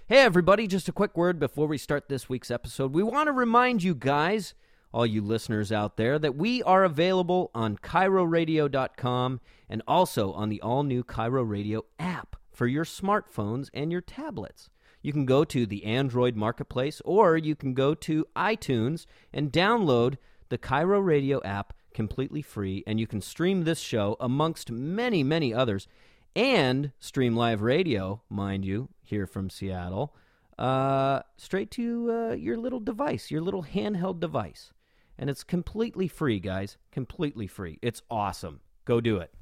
Hey everybody, just a quick word before we start this week's episode. We want to remind you guys, all you listeners out there, that we are available on KairoRadio.com and also on the all-new Kairo Radio app for your smartphones and your tablets. You can go to the Android Marketplace or you can go to iTunes and download the Kairo Radio app completely free, and you can stream this show amongst many, many others and stream live radio, mind you, here from Seattle, straight to your little device, your little handheld device. And it's completely free, guys. Completely free. It's awesome. Go do it.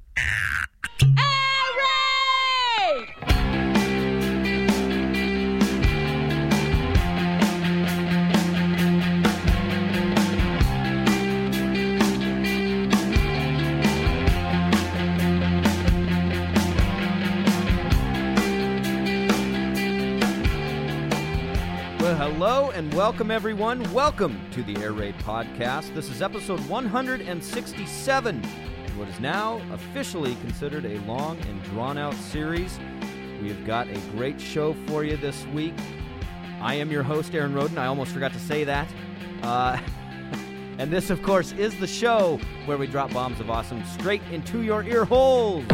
Hello and welcome, everyone. Welcome to the Air Raid Podcast. This is episode 167, what is now officially considered a long and drawn-out series. We have got a great show for you this week. I am your host, Aaron Roden. I almost forgot to say that. And this, of course, is the show where we drop bombs of awesome straight into your ear holes.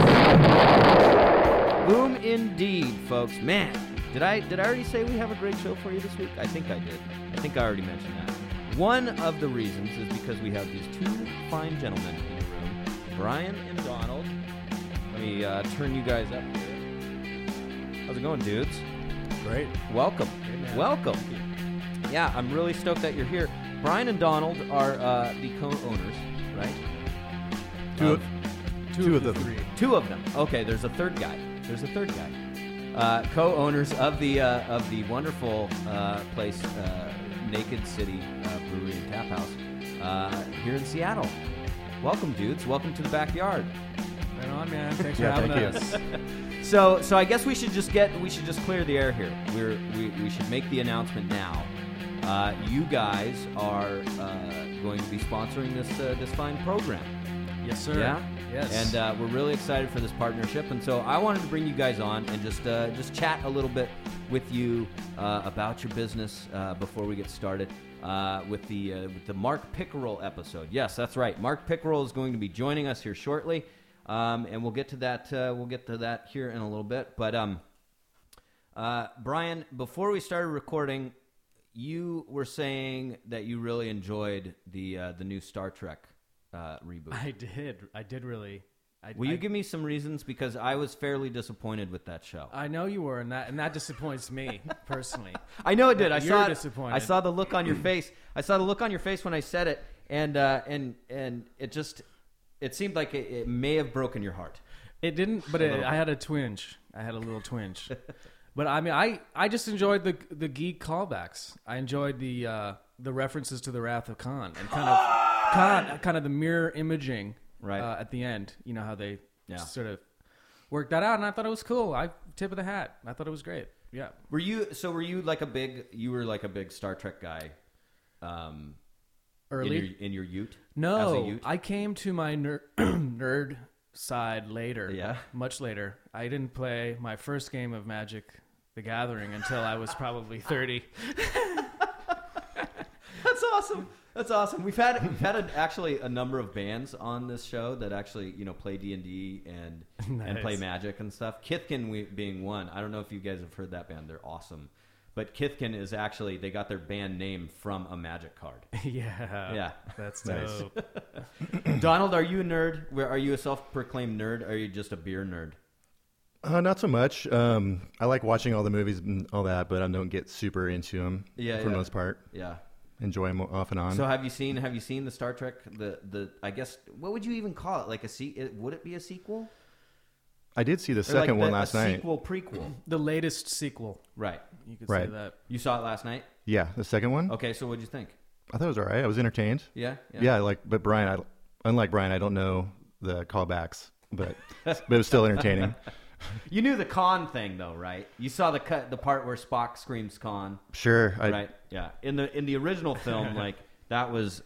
Boom indeed, folks. Man. Did I already say we have a great show for you this week? I think I did. I think I already mentioned that. One of the reasons is because we have these two fine gentlemen in the room, Brian and Donald. Let me turn you guys up here. How's it going, dudes? Great. Welcome. Hey, welcome. Yeah, I'm really stoked that you're here. Brian and Donald are the co-owners, right? Two of the three. Two of them. Okay, there's a third guy. Co-owners of the wonderful place, Naked City Brewery and Tap House here in Seattle. Welcome, dudes. Welcome to the backyard. Right on, man. Thanks for having us. So I guess we should just clear the air here. We should make the announcement now. You guys are going to be sponsoring this fine program. Yes, sir. Yeah. Yes. And we're really excited for this partnership. And so I wanted to bring you guys on and just chat a little bit with you about your business before we get started with the Mark Pickerel episode. Yes, that's right. Mark Pickerel is going to be joining us here shortly, and we'll get to that. We'll get to that here in a little bit. But Brian, before we started recording, you were saying that you really enjoyed the new Star Trek reboot. I did really. Will you give me some reasons? Because I was fairly disappointed with that show. I know you were, and that disappoints me personally. I know it did. You're disappointed. I saw the look on your face. I saw the look on your face when I said it, and it seemed like it may have broken your heart. It didn't, but I had a twinge. I had a little twinge. But I mean, I just enjoyed the geek callbacks. I enjoyed the references to the Wrath of Khan and kind of the mirror imaging right at the end. You know how they sort of worked that out, and I thought it was cool. Tip of the hat. I thought it was great. Yeah. Were you like a big Star Trek guy? Early in your ute? No, as a ute? I came to my nerd side later. Yeah, much later. I didn't play my first game of Magic: The Gathering until I was probably 30. That's awesome. That's awesome. We've had actually a number of bands on this show that actually play D&D and play Magic and stuff. Kithkin being one. I don't know if you guys have heard that band. They're awesome. But Kithkin is actually, they got their band name from a Magic card. Yeah. That's dope. Donald, are you a nerd? Are you a self-proclaimed nerd? Or are you just a beer nerd? Not so much. I like watching all the movies and all that, but I don't get super into them for the most part. Yeah. Enjoy them off and on. So have you seen the Star Trek, the I guess, what would you even call it? Like would it be a sequel? I did see the second one last night. Sequel, prequel. The latest sequel. Right. You could say that. You saw it last night? Yeah, the second one. Okay, so what'd you think? I thought it was all right. I was entertained. Yeah. But Brian, unlike Brian, I don't know the callbacks, but it was still entertaining. You knew the Khan thing, though, right? You saw the part where Spock screams Khan. Sure. Right. Yeah. In the original film, like that was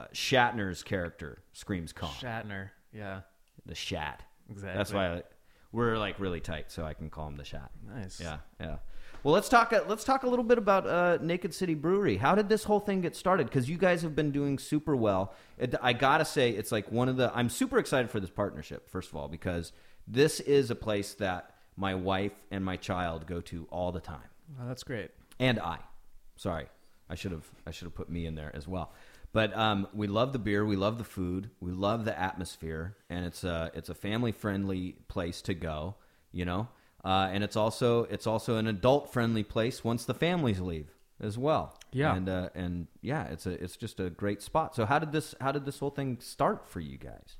Shatner's character screams Khan. Shatner. Yeah. The Shat. Exactly. That's why. we're like really tight, so I can call him the Shat. Nice. Yeah, yeah. Well, let's talk a little bit about Naked City Brewery. How did this whole thing get started? Because you guys have been doing super well. I gotta say, it's like I'm super excited for this partnership. First of all, because this is a place that my wife and my child go to all the time. Oh, that's great. And sorry, I should have put me in there as well. But we love the beer, we love the food, we love the atmosphere, and it's a family friendly place to go. You know. And it's also an adult friendly place once the families leave as well. Yeah. And yeah, it's just a great spot. So how did this whole thing start for you guys?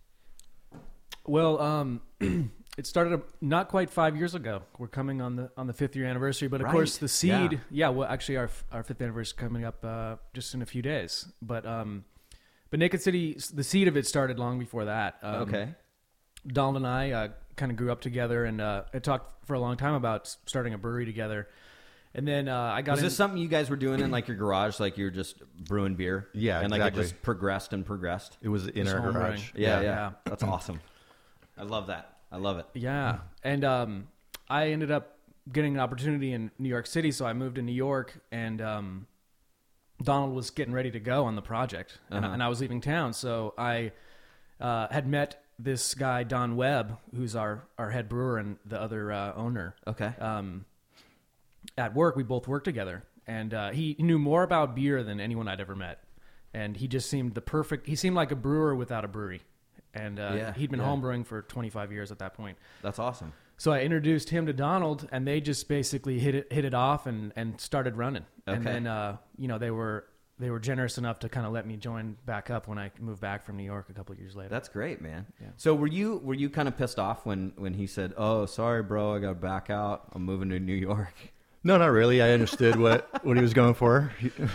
Well, it started not quite 5 years ago. We're coming on the 5th year anniversary, but of course the seed. Yeah. Well, actually, our 5th anniversary is coming up just in a few days. But Naked City, the seed of it started long before that. Okay. Donald and I kind of grew up together, and I talked for a long time about starting a brewery together. And then I got. Was this something you guys were doing in like your garage, like you're just brewing beer? Yeah, and like exactly. it just progressed and progressed. It was in Just our home garage. brewing. Yeah. That's awesome. I love that. I love it. Yeah, and I ended up getting an opportunity in New York City, so I moved to New York, and Donald was getting ready to go on the project, and I was leaving town, so I had met this guy, Don Webb, who's our head brewer and the other owner. Okay. At work, we both worked together, and he knew more about beer than anyone I'd ever met, and he just seemed he seemed like a brewer without a brewery, and he'd been homebrewing for 25 years at that point. That's awesome. So I introduced him to Donald, and they just basically hit it off and started running. Okay. And then they were generous enough to kind of let me join back up when I moved back from New York a couple of years later. That's great, man. Yeah. So were you kind of pissed off when he said, "Oh, sorry, bro, I got to back out. I'm moving to New York"? No, not really. I understood what he was going for.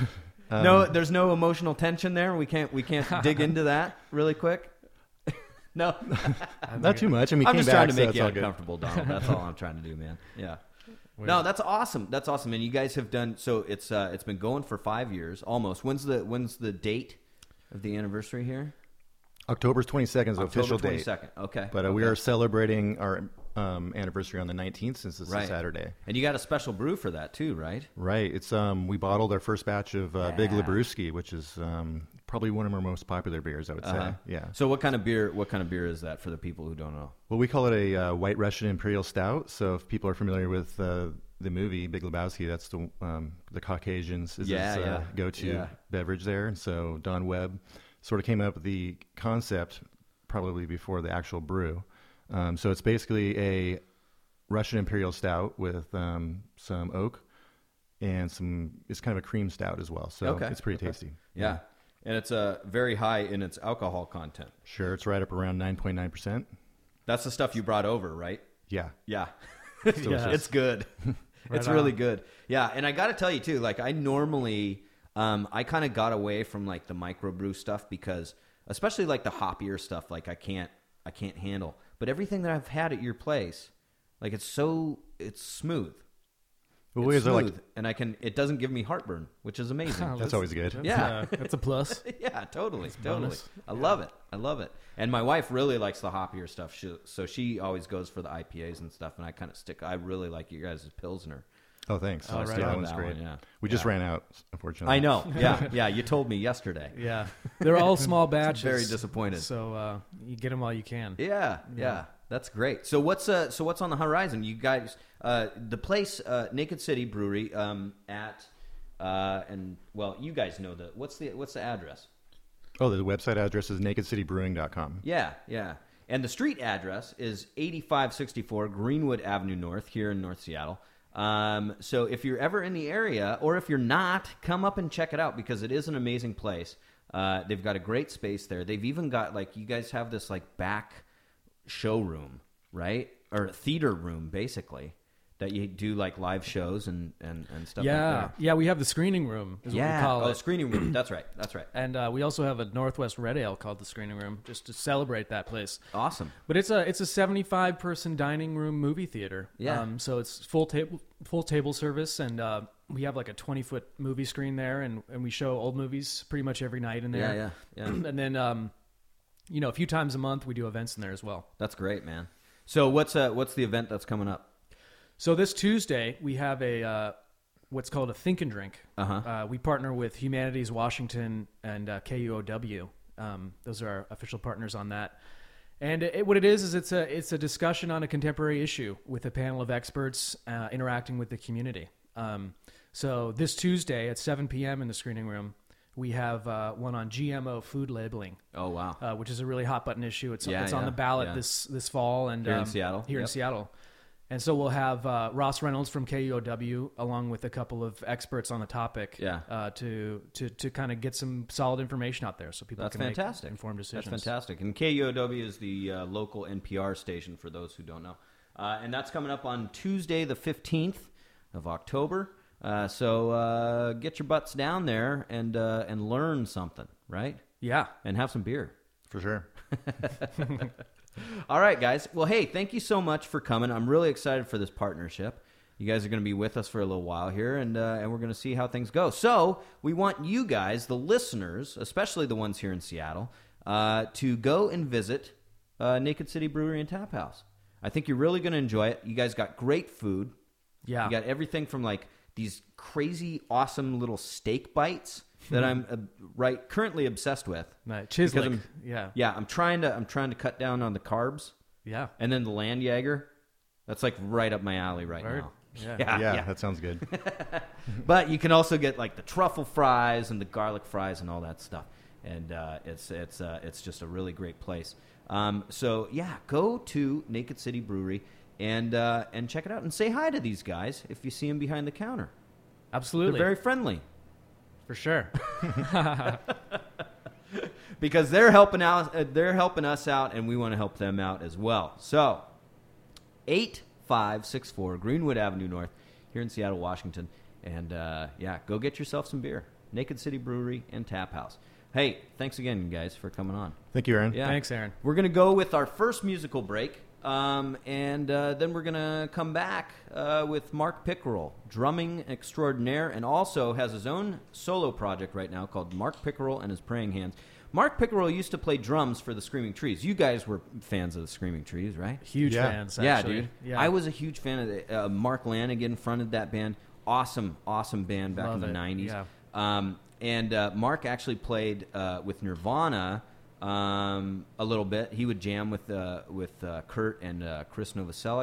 No, there's no emotional tension there. We can't dig into that really quick. No, not too much. I mean, I'm just trying to make you all good. uncomfortable, Donald. That's all I'm trying to do, man. Yeah. No, that's awesome. That's awesome. And you guys have done so. It's been going for 5 years almost. When's the date of the anniversary here? October 22nd is the official October date. 22nd. Okay. But we are celebrating our anniversary on the 19th since this is Saturday. And you got a special brew for that too, right? Right. It's we bottled our first batch of Big Lebowski, which is probably one of our most popular beers, I would say. Yeah. So what kind of beer is that for the people who don't know? Well, we call it a White Russian Imperial Stout. So if people are familiar with the movie Big Lebowski, that's the Caucasians is his go-to beverage there. And so Don Webb sort of came up with the concept probably before the actual brew. So it's basically a Russian Imperial Stout with some oak and it's kind of a cream stout as well. So it's pretty tasty. Yeah. And it's very high in its alcohol content. Sure. It's right up around 9.9%. That's the stuff you brought over, right? Yeah. Yeah. It's good. It's really good. Yeah. And I got to tell you too, like I normally, I kind of got away from like the microbrew stuff because especially like the hoppier stuff, like I can't handle. But everything that I've had at your place, like it's smooth. Well, it's smooth, and it doesn't give me heartburn, which is amazing. That's always good. Yeah. That's a plus. Yeah, totally. I love it. And my wife really likes the hoppier stuff, so she always goes for the IPAs and stuff, and I kind of I really like you guys' Pilsner. Oh, thanks. So that one's great. We just ran out, unfortunately. I know. Yeah. You told me yesterday. Yeah. They're all small batches. Very disappointed. So you get them while you can. Yeah. That's great. So what's on the horizon? You guys, the place, Naked City Brewery, you guys know what's the address? Oh, the website address is nakedcitybrewing.com. Yeah. And the street address is 8564 Greenwood Avenue North here in North Seattle. So if you're ever in the area, or if you're not, come up and check it out because it is an amazing place. They've got a great space there. They've even got you guys have this back showroom, right? Or theater room, basically, that you do live shows and stuff like that. Yeah, we have the screening room is what we call it. Screening room. That's right. And we also have a Northwest Red Ale called the Screening Room just to celebrate that place. Awesome. But it's a 75-person dining room movie theater. Yeah. So it's full table service, and we have a 20-foot movie screen there, and we show old movies pretty much every night in there. Yeah. And then a few times a month we do events in there as well. That's great, man. So what's the event that's coming up? So this Tuesday we have a what's called a Think and Drink. We partner with Humanities Washington and KUOW. Those are our official partners on that. And what it is it's a discussion on a contemporary issue with a panel of experts interacting with the community. So this Tuesday at 7 p.m. in the screening room, we have one on GMO food labeling. Oh, wow. Which is a really hot button issue. It's on the ballot this fall. And here in Seattle. Here in Seattle. And so we'll have Ross Reynolds from KUOW along with a couple of experts on the topic to kind of get some solid information out there so people can make informed decisions. That's fantastic. And KUOW is the local NPR station for those who don't know. And that's coming up on Tuesday the 15th of October. So get your butts down there and learn something, right? Yeah. And have some beer. For sure. All right, guys. Well, hey, thank you so much for coming. I'm really excited for this partnership. You guys are going to be with us for a little while here, and we're going to see how things go. So we want you guys, the listeners, especially the ones here in Seattle, to go and visit Naked City Brewery and Tap House. I think you're really going to enjoy it. You guys got great food. Yeah. You got everything from like these crazy, awesome little steak bites that I'm currently obsessed with. Chislik. Yeah. I'm trying to cut down on the carbs. Yeah. And then the Land Jaeger, that's like right up my alley now. Yeah, that sounds good. But you can also get like the truffle fries and the garlic fries and all that stuff. And it's just a really great place. So yeah, go to Naked City Brewery and check it out and say hi to these guys if you see them behind the counter. Absolutely. They're very friendly. For sure. Because they're helping us out, and we want to help them out as well. So, 8564 Greenwood Avenue North, here in Seattle, Washington. And, go get yourself some beer. Naked City Brewery and Tap House. Hey, thanks again, guys, for coming on. Thank you, Aaron. Yeah. Thanks, Aaron. We're going to go with our first musical break. And then we're going to come back with Mark Pickerel, drumming extraordinaire, and also has his own solo project right now called Mark Pickerel and His Praying Hands. Mark Pickerel used to play drums for the Screaming Trees. You guys were fans of the Screaming Trees, right? Huge fans, actually. Yeah, dude. Yeah. I was a huge fan of it. Mark Lanigan fronted that band. Awesome band back in the 90s. Yeah. And Mark actually played with Nirvana a little bit. He would jam with Kurt and Chris Novoselic,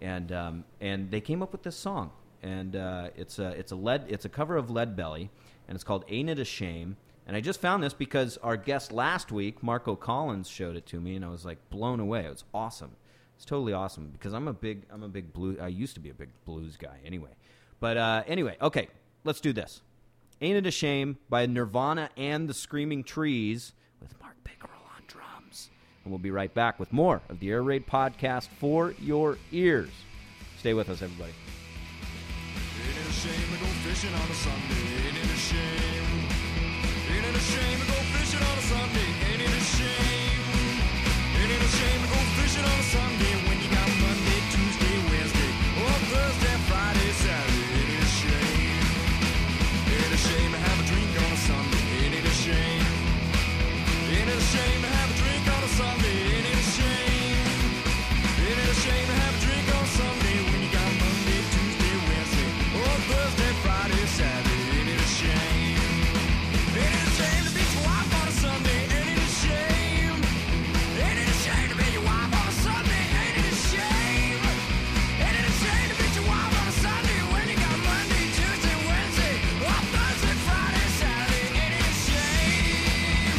and they came up with this song. And it's a cover of Leadbelly, and it's called "Ain't It a Shame." And I just found this because our guest last week, Marco Collins, showed it to me, and I was like blown away. It was awesome. It's totally awesome because I'm a big blues. I used to be a big blues guy anyway. But anyway, okay, let's do this. "Ain't It a Shame" by Nirvana and the Screaming Trees with Mark Pickerel on drums. And we'll be right back with more of the Air Raid podcast for your ears. Stay with us, everybody. Ain't it a shame to go fishing on a Sunday? Ain't it a shame? Ain't it a shame to go fishing on a Sunday? Ain't it a shame? Ain't it a shame to go fishing on a Sunday when you got Monday, Tuesday, Wednesday, or Thursday, Friday, Saturday? Ain't it a shame? Ain't it a shame to have a drink on a Sunday? Ain't it a shame? Ain't it a shame to have a drink on a Sunday? Ain't it a shame? Ain't it a shame to have a drink on a Sunday when you got Monday, Tuesday, Wednesday, or Thursday, Friday, Saturday? Ain't it a shame? Ain't it a shame to beat your wife on a Sunday? Ain't it a shame? Ain't it a shame to beat your wife on a Sunday? Ain't it a shame? Ain't it a shame to beat your wife on a Sunday when you got Monday, Tuesday, Wednesday, or Thursday, Friday, Saturday? Ain't it a shame?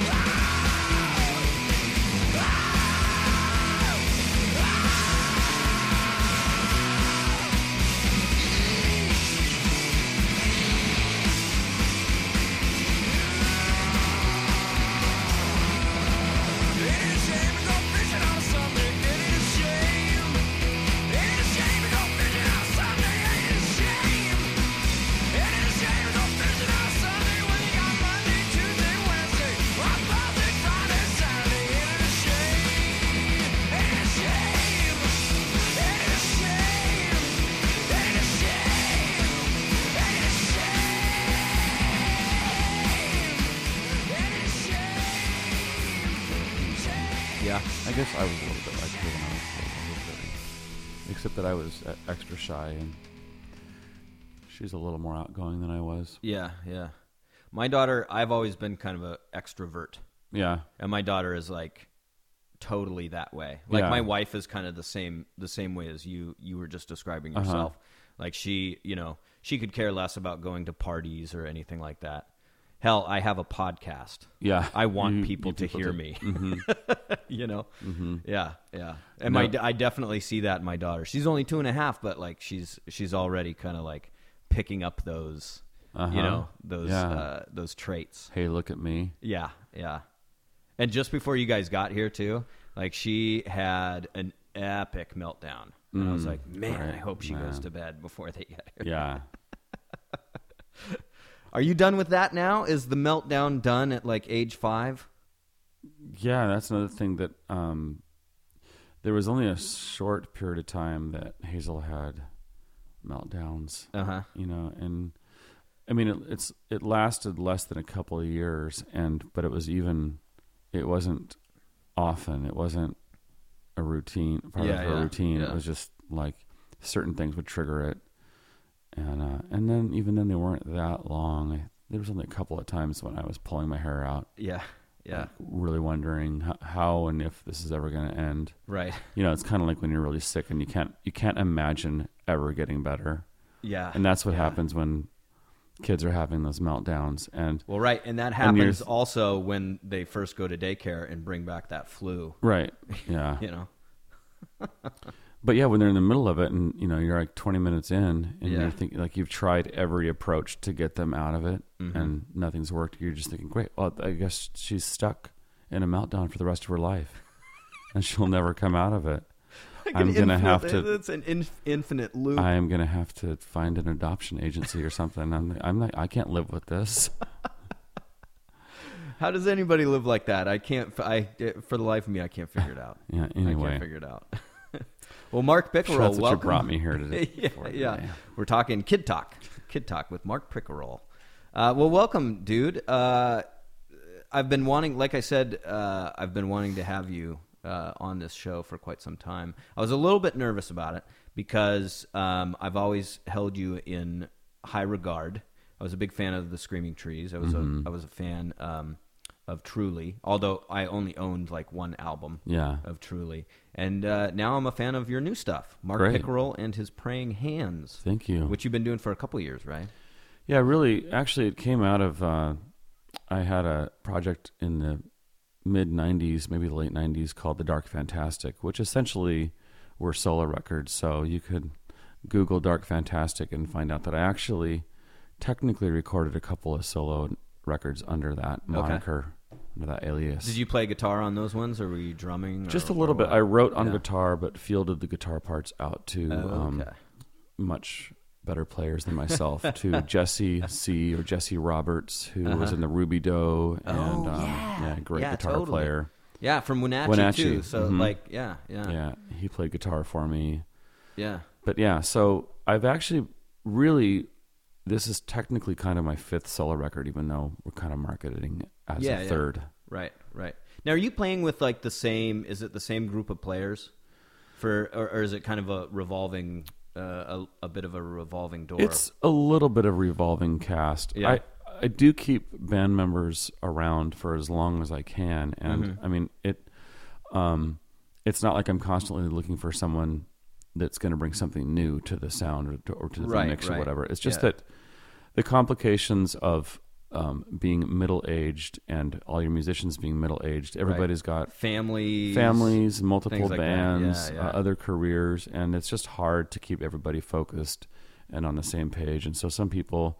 Ain't it a shame to go fishing on a Sunday? Ain't it a shame? Ain't it a shame to go fishing on a Sunday? Ain't it a shame? Ain't it a shame to go fishing on a Sunday when you got Monday, Tuesday, Wednesday, or Thursday, Friday, Saturday? Ain't it a shame? Ain't it a shame? Ain't it a shame? Ain't it a shame? Ain't it a shame? Ain't it a shame? Yeah. I guess I was a little bit like you when I was except that I was extra shy, and she's a little more outgoing than I was. Yeah. My daughter, I've always been kind of an extrovert. Yeah. And my daughter is like totally that way. Like my wife is kind of the same way as you were just describing yourself. Like she could care less about going to parties or anything like that. Hell, I have a podcast. Yeah. I want people to hear me. Mm-hmm. Mm-hmm. Yeah. And I definitely see that in my daughter. She's only 2.5, but like she's already kind of like picking up those those traits. Hey, look at me. Yeah. And just before you guys got here too, like she had an epic meltdown. And I was like, man, I hope she goes to bed before they get here. Yeah. Are you done with that now? Is the meltdown done at like age 5? Yeah, that's another thing that there was only a short period of time that Hazel had meltdowns. And I mean it lasted less than a couple of years, but it wasn't often. It wasn't a routine part of her routine. Yeah. It was just like certain things would trigger it. And then even then they weren't that long. There was only a couple of times when I was pulling my hair out. Yeah. Like really wondering how and if this is ever going to end. Right. It's kind of like when you're really sick and you can't imagine ever getting better. Yeah. And that's what happens when kids are having those meltdowns. And that happens also when they first go to daycare and bring back that flu. Right. Yeah. But yeah, when they're in the middle of it and, you're like 20 minutes in and you're thinking like you've tried every approach to get them out of it and nothing's worked. You're just thinking, great, well, I guess she's stuck in a meltdown for the rest of her life and she'll never come out of it. Like I'm going to have to, it's an infinite loop. I am going to have to find an adoption agency or something. I can't live with this. How does anybody live like that? For the life of me, I can't figure it out. Yeah. Anyway. I can't figure it out. Well, Mark Pickerel, that's what welcome. you brought me here today. Yeah. We're talking Kid Talk with Mark Pickerel. Well, welcome, dude. I've been wanting, like I said, to have you on this show for quite some time. I was a little bit nervous about it because I've always held you in high regard. I was a big fan of the Screaming Trees. I was a fan of Truly, although I only owned like one album of Truly. And now I'm a fan of your new stuff, Mark Pickerel and his Praying Hands. Thank you. Which you've been doing for a couple of years, right? Yeah, really. Actually, it came out of I had a project in the mid-'90s, maybe the late '90s, called The Dark Fantastic, which essentially were solo records. So you could Google Dark Fantastic and find out that I actually technically recorded a couple of solo records under that moniker, under that alias. Did you play guitar on those ones, or were you drumming? Just a little bit. I wrote on guitar, but fielded the guitar parts out to much better players than myself, to Jesse C. or Jesse Roberts, who was in the Ruby Doe, and great guitar player. Yeah, from Wenatchee too. So Yeah, he played guitar for me. Yeah. But yeah, so I've actually really, this is technically kind of my 5th solo record, even though we're kind of marketing it as a 3rd. Right. Now, are you playing with like is it the same group of players or is it kind of a revolving, a bit of a revolving door? It's a little bit of revolving cast. Yeah. I do keep band members around for as long as I can. And I mean, it's not like I'm constantly looking for someone that's going to bring something new to the sound or to the mix or whatever. It's just that the complications of being middle-aged and all your musicians being middle-aged, everybody's got families, multiple bands, other careers, and it's just hard to keep everybody focused and on the same page. And so some people,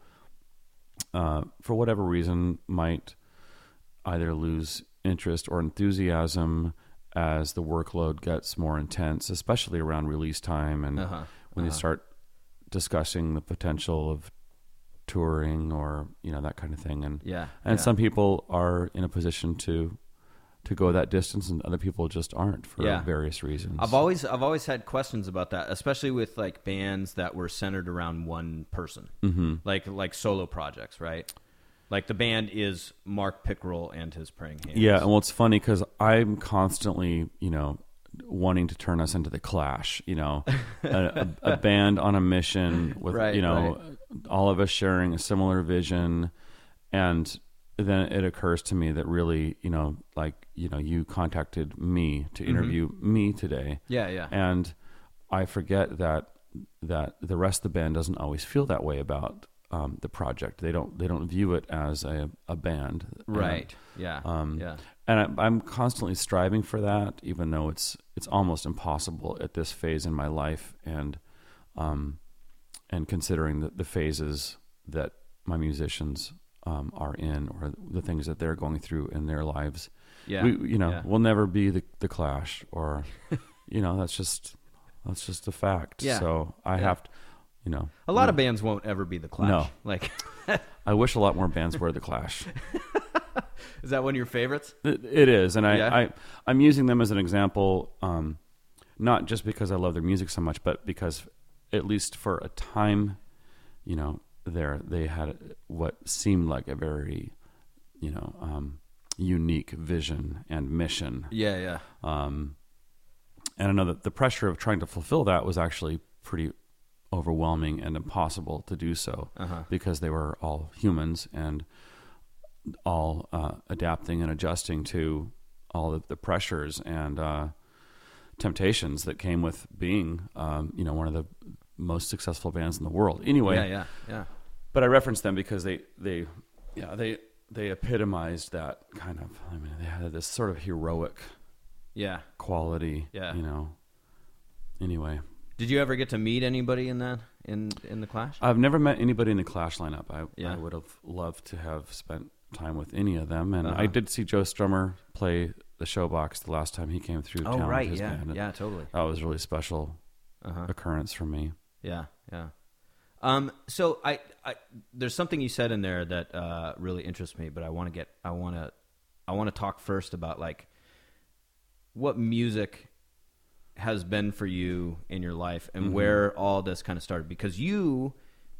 for whatever reason, might either lose interest or enthusiasm as the workload gets more intense, especially around release time and when you start discussing the potential of touring or that kind of thing. And some people are in a position to go that distance, and other people just aren't for various reasons. I've always had questions about that, especially with like bands that were centered around one person, like solo projects, right? Like the band is Mark Pickerel and his Praying Hands. Yeah, and well, it's funny because I'm constantly, wanting to turn us into the Clash, a band on a mission with, all of us sharing a similar vision. And then it occurs to me that really, you contacted me to interview me today. Yeah, yeah. And I forget that the rest of the band doesn't always feel that way about the project. They don't view it as a band. Right. Yeah. And I'm constantly striving for that, even though it's almost impossible at this phase in my life, and considering the phases that my musicians are in, or the things that they're going through in their lives. Yeah. We'll never be the Clash, or that's just a fact. Yeah. So I have to, a lot of bands won't ever be the Clash. No. Like, I wish a lot more bands were the Clash. Is that one of your favorites? It is, and I'm using them as an example, not just because I love their music so much, but because at least for a time, they had what seemed like a very, unique vision and mission. Yeah, yeah. And I know that the pressure of trying to fulfill that was actually pretty overwhelming and impossible to do so, because they were all humans and all adapting and adjusting to all of the pressures and temptations that came with being, one of the most successful bands in the world. Anyway, yeah. But I reference them because they epitomized that kind of. I mean, they had this sort of heroic, quality. Yeah. Anyway. Did you ever get to meet anybody in the Clash? I've never met anybody in the Clash lineup. I would have loved to have spent time with any of them, and I did see Joe Strummer play the Showbox the last time he came through town. Oh, right, with his band. Yeah, totally. That was a really special occurrence for me. Yeah, yeah. So I there's something you said in there that really interests me, but I want to talk first about like what music has been for you in your life and where all this kind of started, because you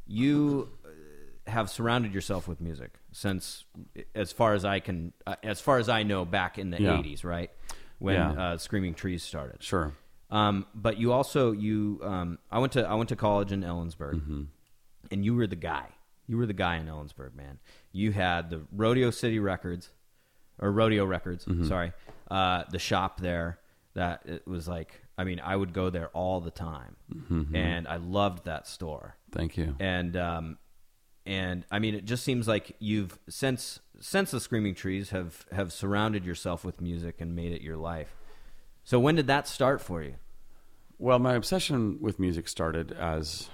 have surrounded yourself with music since, as far as I know, back in the 80s, right? When Screaming Trees started. Sure. But you also I went to college in Ellensburg, and you were the guy. You were the guy in Ellensburg, man. You had the Rodeo Records, sorry, the shop there. That it was like, I mean, I would go there all the time, and I loved that store. Thank you. And I mean, it just seems like you've since the Screaming Trees have surrounded yourself with music and made it your life. So when did that start for you? Well, my obsession with music started as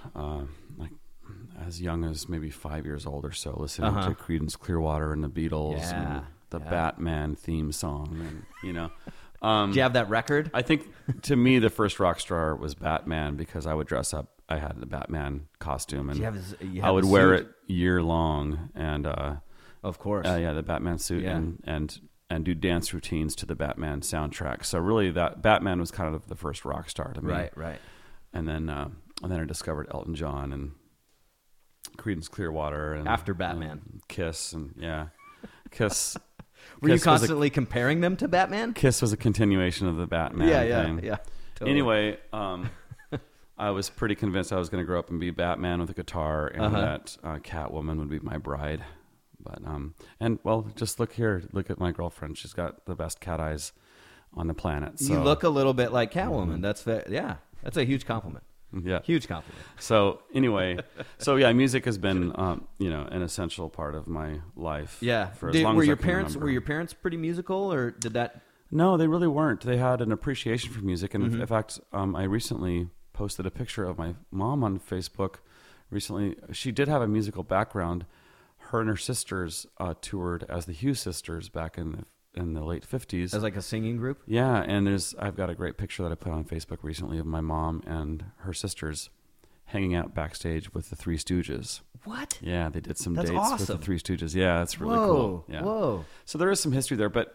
young as maybe 5 years old or so, listening to Creedence Clearwater and the Beatles and the Batman theme song, and do you have that record? I think to me the first rock star was Batman, because I would dress up. I had the Batman costume, and I would wear it year long, and of course, the Batman suit, and do dance routines to the Batman soundtrack. So really, that Batman was kind of the first rock star to me. Right. And then I discovered Elton John and Creedence Clearwater, and after Batman, Kiss, and Kiss. Were you constantly comparing them to Batman? Kiss was a continuation of the Batman thing. Yeah. Totally. Anyway, I was pretty convinced I was going to grow up and be Batman with a guitar, and that Catwoman would be my bride. But just look here. Look at my girlfriend. She's got the best cat eyes on the planet. So. You look a little bit like Catwoman. That's that's a huge compliment. Yeah, huge compliment. So anyway, music has been an essential part of my life. Yeah. For as long as I can remember. Were your parents pretty musical, or did that? No, they really weren't. They had an appreciation for music, and in fact, I recently posted a picture of my mom on Facebook. Recently, she did have a musical background. Her and her sisters toured as the Hughes Sisters back in the late 50s. As like a singing group? Yeah, and I've got a great picture that I put on Facebook recently of my mom and her sisters hanging out backstage with the Three Stooges. What? Yeah, they did some That's dates awesome. with the Three Stooges. Yeah, that's really cool. Yeah. Whoa. So there is some history there, but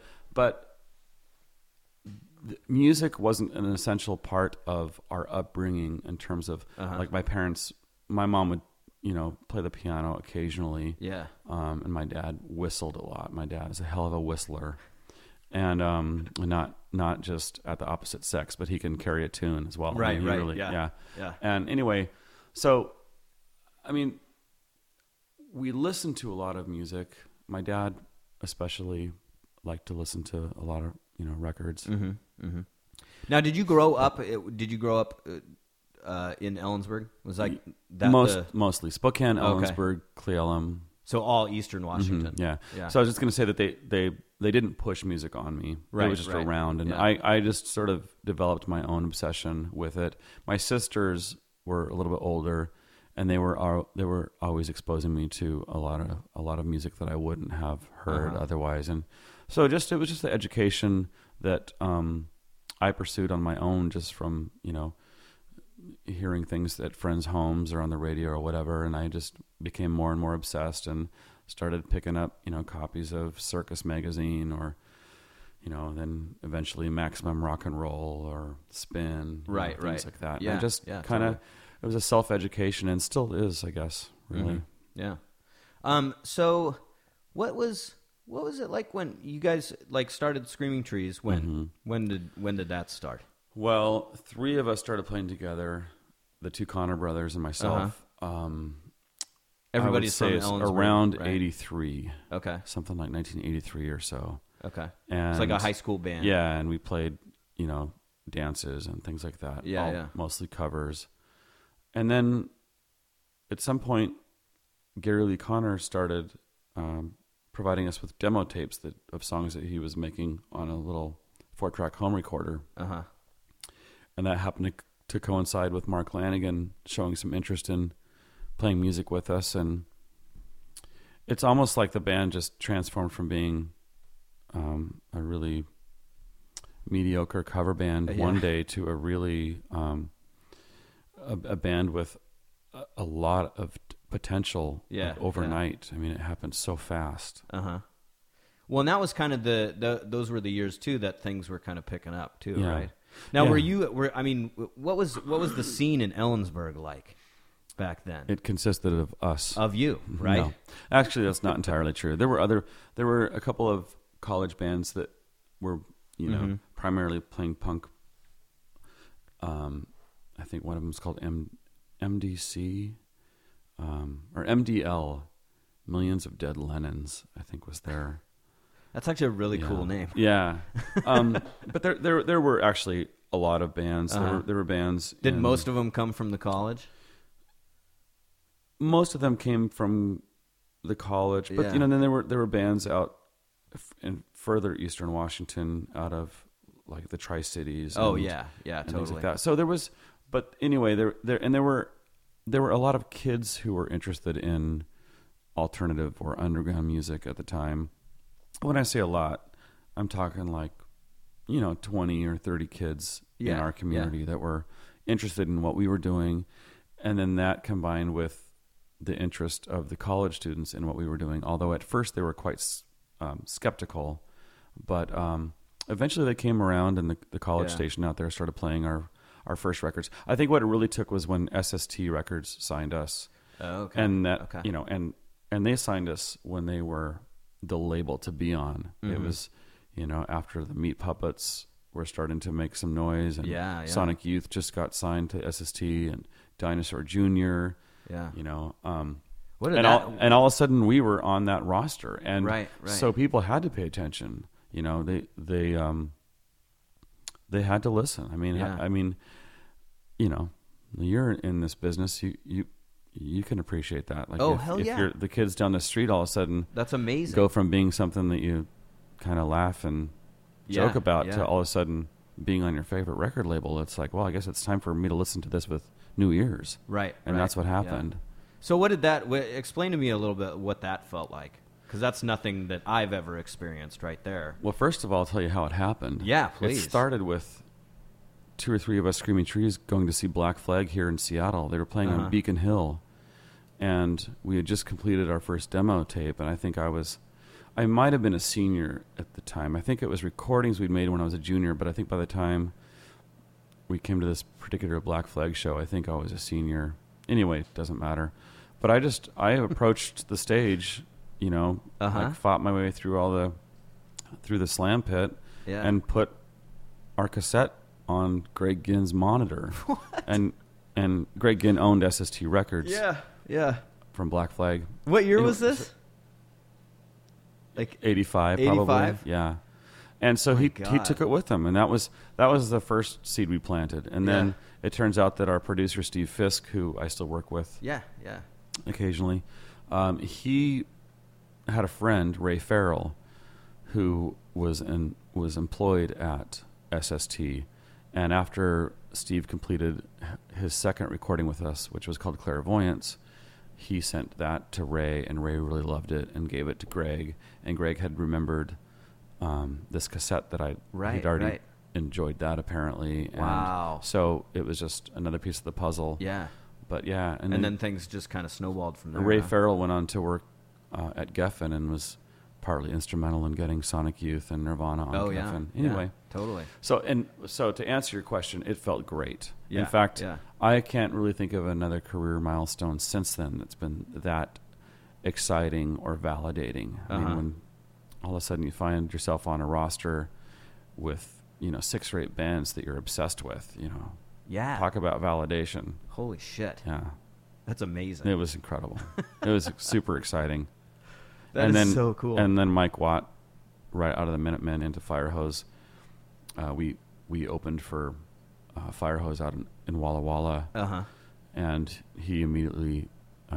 music wasn't an essential part of our upbringing in terms of like my mom would play the piano occasionally. Yeah. And my dad whistled a lot. My dad is a hell of a whistler. and not just at the opposite sex, but he can carry a tune as well. Right, I mean, right, really, yeah. And anyway, so I mean, we listened to a lot of music. My dad, especially, liked to listen to a lot of records. Mm-hmm, mm-hmm. Now, did you grow up? In Ellensburg? Was like that mostly Spokane, Ellensburg, Cle Elum. So all Eastern Washington. Mm-hmm, yeah. So I was just going to say that they didn't push music on me. Right, it was just around, and I just sort of developed my own obsession with it. My sisters were a little bit older, and they were always exposing me to a lot of music that I wouldn't have heard otherwise. And so it was just the education that I pursued on my own, just from hearing things at friends' homes or on the radio or whatever, and I just became more and more obsessed and started picking up, copies of Circus magazine or, then eventually Maximum Rock and Roll or Spin, things like that. Yeah, and I just kind of, it was a self-education, and still is, I guess, really. Mm-hmm. Yeah. So what was it like when you guys started Screaming Trees? When did that start? Well, 3 of us started playing together, the 2 Connor brothers and myself. Everybody's from Ellensburg, around 83. Okay. Something like 1983 or so. Okay. And it's like a high school band. Yeah, and we played, dances and things like that. Yeah. Mostly covers. And then at some point, Gary Lee Connor started providing us with demo tapes of songs that he was making on a little 4-track home recorder. Uh-huh. And that happened to coincide with Mark Lanigan showing some interest in playing music with us. And it's almost like the band just transformed from being a really mediocre cover band one day to a really a band with a lot of potential overnight. I mean, it happened so fast. Uh-huh. Well, and that was kind of those were the years too that things were kind of picking up too, right? Now, what was the scene in Ellensburg like back then? It consisted of us. Of you, right? No. Actually, that's not entirely true. There were a couple of college bands that were, primarily playing punk. I think one of them was called MDC, or MDL, Millions of Dead Lenons, I think was there. That's actually a really cool name. Yeah. But there were actually a lot of bands. There were bands. Did most of them come from the college? Most of them came from the college, but then there were bands out in further Eastern Washington, out of like the Tri-Cities. Oh, and totally. Things like that. So there was, but anyway, there were a lot of kids who were interested in alternative or underground music at the time. When I say a lot, I'm talking like, 20 or 30 kids in our community that were interested in what we were doing. And then that combined with the interest of the college students in what we were doing. Although at first they were quite skeptical, but eventually they came around, and the college station out there started playing our first records. I think what it really took was when SST Records signed us. Oh, okay. And that, and they signed us when they were the label to be on. Mm-hmm. It was, after the Meat Puppets were starting to make some noise, and Sonic Youth just got signed to SST, and Dinosaur Jr. Yeah. And all of a sudden we were on that roster, and right. So people had to pay attention. They had to listen. I mean, you're in this business, you can appreciate that. Like if you're the kids down the street, all of a sudden, that's amazing. Go from being something that you kind of laugh and joke about to all of a sudden being on your favorite record label. It's like, well, I guess it's time for me to listen to this with new ears. Right. And that's what happened. Yeah. So what did that, explain to me a little bit what that felt like. Because that's nothing that I've ever experienced right there. Well, first of all, I'll tell you how it happened. Yeah, please. It started with 2 or 3 of us Screaming Trees going to see Black Flag here in Seattle. They were playing on Beacon Hill. And we had just completed our first demo tape. And I think I might have been a senior at the time. I think it was recordings we'd made when I was a junior. But I think by the time we came to this particular Black Flag show, I think I was a senior. Anyway, it doesn't matter. But I approached the stage, like fought my way through all through the slam pit and put our cassette on Greg Ginn's monitor. What? And Greg Ginn owned SST Records. Yeah. From Black Flag. What year was this? Like 85, probably. 85? Yeah. And so he took it with him, and that was the first seed we planted. And then it turns out that our producer Steve Fisk, who I still work with, occasionally, he had a friend, Ray Farrell, who was employed at SST, and after Steve completed his second recording with us, which was called Clairvoyance, he sent that to Ray, and Ray really loved it and gave it to Greg, and Greg had remembered this cassette that he'd already enjoyed that apparently. And wow. So it was just another piece of the puzzle. Yeah. But yeah. And then things just kind of snowballed from there. Ray Farrell went on to work at Geffen and was partly instrumental in getting Sonic Youth and Nirvana on Geffen. Anyway. Yeah, totally. So to answer your question, it felt great. Yeah. In fact, I can't really think of another career milestone since then that's been that exciting or validating. I mean, when all of a sudden you find yourself on a roster with, 6 or 8 bands that you're obsessed with, Yeah. Talk about validation. Holy shit. Yeah. That's amazing. It was incredible. It was super exciting. That is so cool. And then Mike Watt, right out of the Minutemen into Firehose, we opened for Firehose out in Walla Walla. And he immediately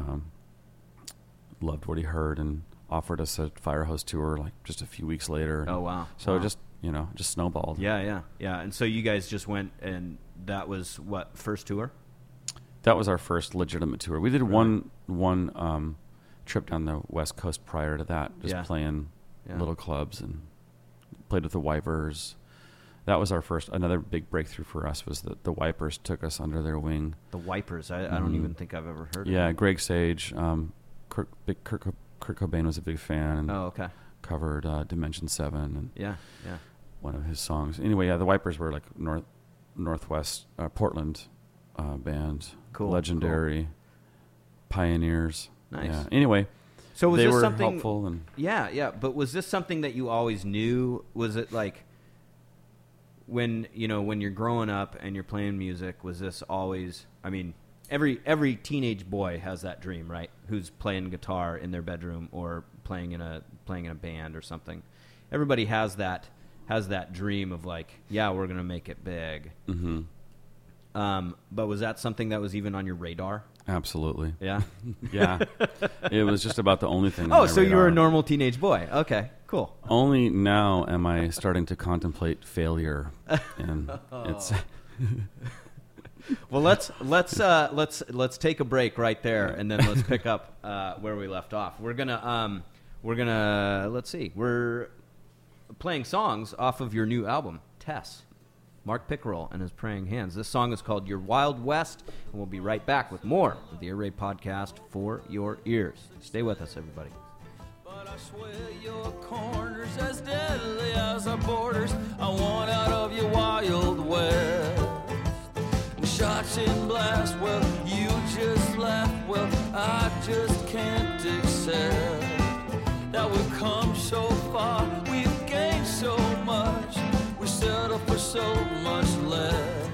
loved what he heard and offered us a Firehose tour like just a few weeks later. Oh, wow. So it just snowballed. Yeah. And so you guys just went, and that was what, first tour? That was our first legitimate tour. We did one trip down the West Coast prior to that, just playing little clubs, and played with the Wipers. That was our first. Another big breakthrough for us was that the Wipers took us under their wing. The Wipers. I don't even think I've ever heard of them. them. Greg Sage, Kurt Cobain was a big fan. And covered Dimension 7 and one of his songs. Anyway, the Wipers were like Northwest Portland band. Cool. Legendary. Pioneers. Nice. Yeah. Anyway, so was they this were something, helpful. And but was this something that you always knew? Was it like when you're growing up and you're playing music, was this always, I mean, every teenage boy has that dream, right? Who's playing guitar in their bedroom or playing in a band or something. Everybody has that dream of like, we're going to make it big. Mm-hmm. But was that something that was even on your radar? Absolutely. Yeah? Yeah. It was just about the only thing on my so radar. you were a normal teenage boy. Okay, cool. Only now am I starting to contemplate failure. And it's... Well, let's take a break right there, and then let's pick up where we left off. We're gonna let's see. We're playing songs off of your new album, Tess. Mark Pickerel and his Praying Hands. This song is called Your Wild West, and we'll be right back with more of the Air Raid Podcast for your ears. Stay with us, everybody. But I swear your corner's as deadly as our borders. I want out of your wild west. Shots in blast, well, you just laugh. Well, I just can't accept that we've come so far, we've gained so much, we settle for so much less.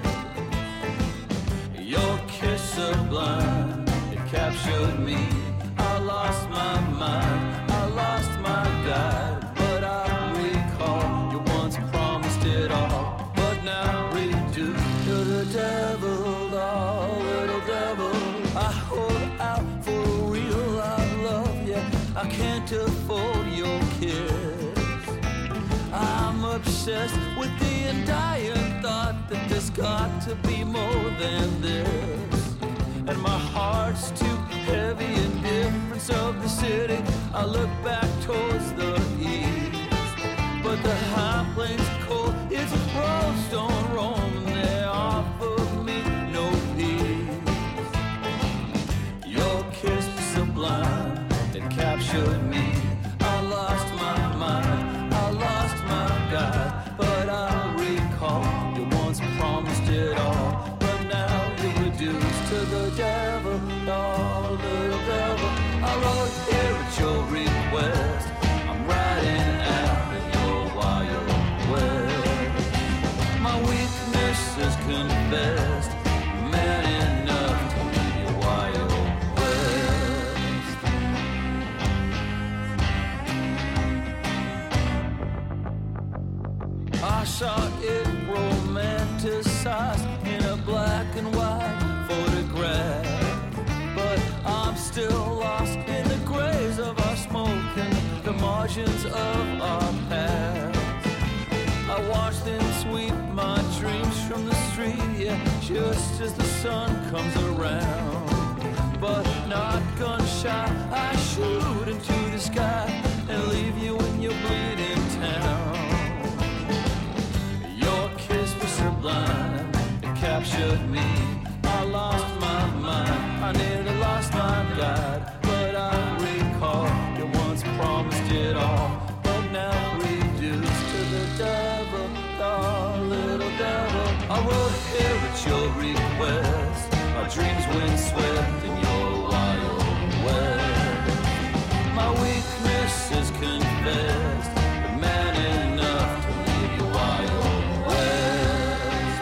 Your kiss sublime, it captured me. I lost my mind, I lost my guide, but I recall you once promised it all, but now reduced to the devil. I can't afford your kiss. I'm obsessed with the undying thought that there's got to be more than this. And my heart's too heavy in difference of the city. I look back towards the east, but the high plains cold. It's roads don't roam, and they offer me no peace. Your kiss sublime captured me. I lost my mind, I lost my guide, but I recall you once promised it all, but now you're reduced to the devil, oh little devil. I wrote here at your request. saw it romanticized in a black and white photograph. But I'm still lost in the grays of our smoke and the margins of our past. I watch them sweep my dreams from the street, yeah, just as the sun comes around. But not gun shy, I shoot into the sky and leave you in your bleeding town. Your kiss was sublime, it captured me. I lost my mind, I nearly lost my guide. But I recall you once promised it all, but now reduced to the devil, oh little devil. I wrote here at your request, our dreams wind swept in your wild west. My weakness is confessed, but man enough to leave you wild west.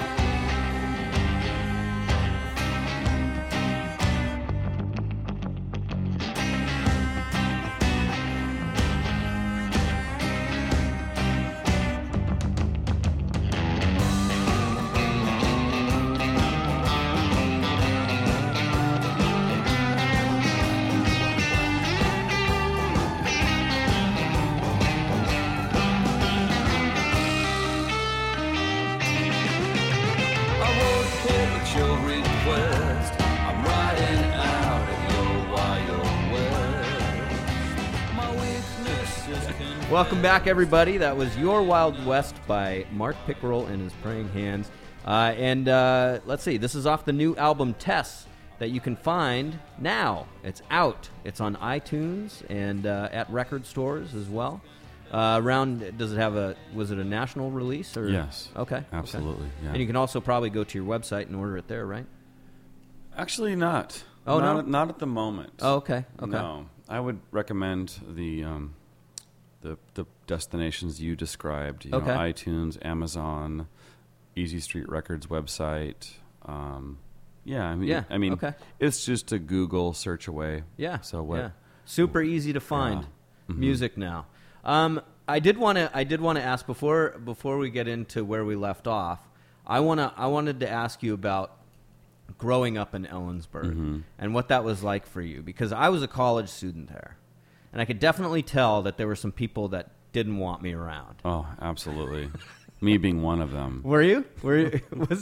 Welcome back, everybody. That was Your Wild West by Mark Pickerel and his Praying Hands. Let's see. This is off the new album Tess that you can find now. It's out. It's on iTunes and at record stores as well. Does it have was it a national release? Or? Yes. Okay. Absolutely. Okay. Yeah. And you can also probably go to your website and order it there, right? Actually, not. Oh, no? Not at the moment. Oh, okay. Okay. No. I would recommend the destinations you described. You know, iTunes, Amazon, Easy Street Records website. I mean, okay. It's just a Google search away. Yeah. So what? Yeah. Super easy to find music now. I did want to ask before we get into where we left off. I wanted to ask you about growing up in Ellensburg and what that was like for you, because I was a college student there. And I could definitely tell that there were some people that didn't want me around. Oh, absolutely. Me being one of them. Were you? Was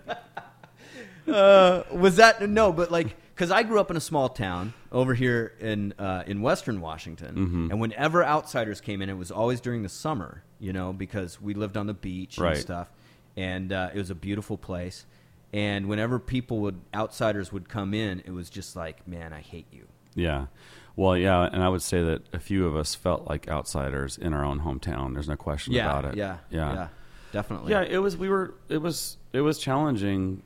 that? No, but like, because I grew up in a small town over here in Western Washington, and whenever outsiders came in, it was always during the summer, because we lived on the beach and stuff, and it was a beautiful place. And whenever outsiders would come in, it was just like, man, I hate you. Yeah. Well, yeah, and I would say that a few of us felt like outsiders in our own hometown. There's no question about it. Yeah, definitely. Yeah, it was challenging.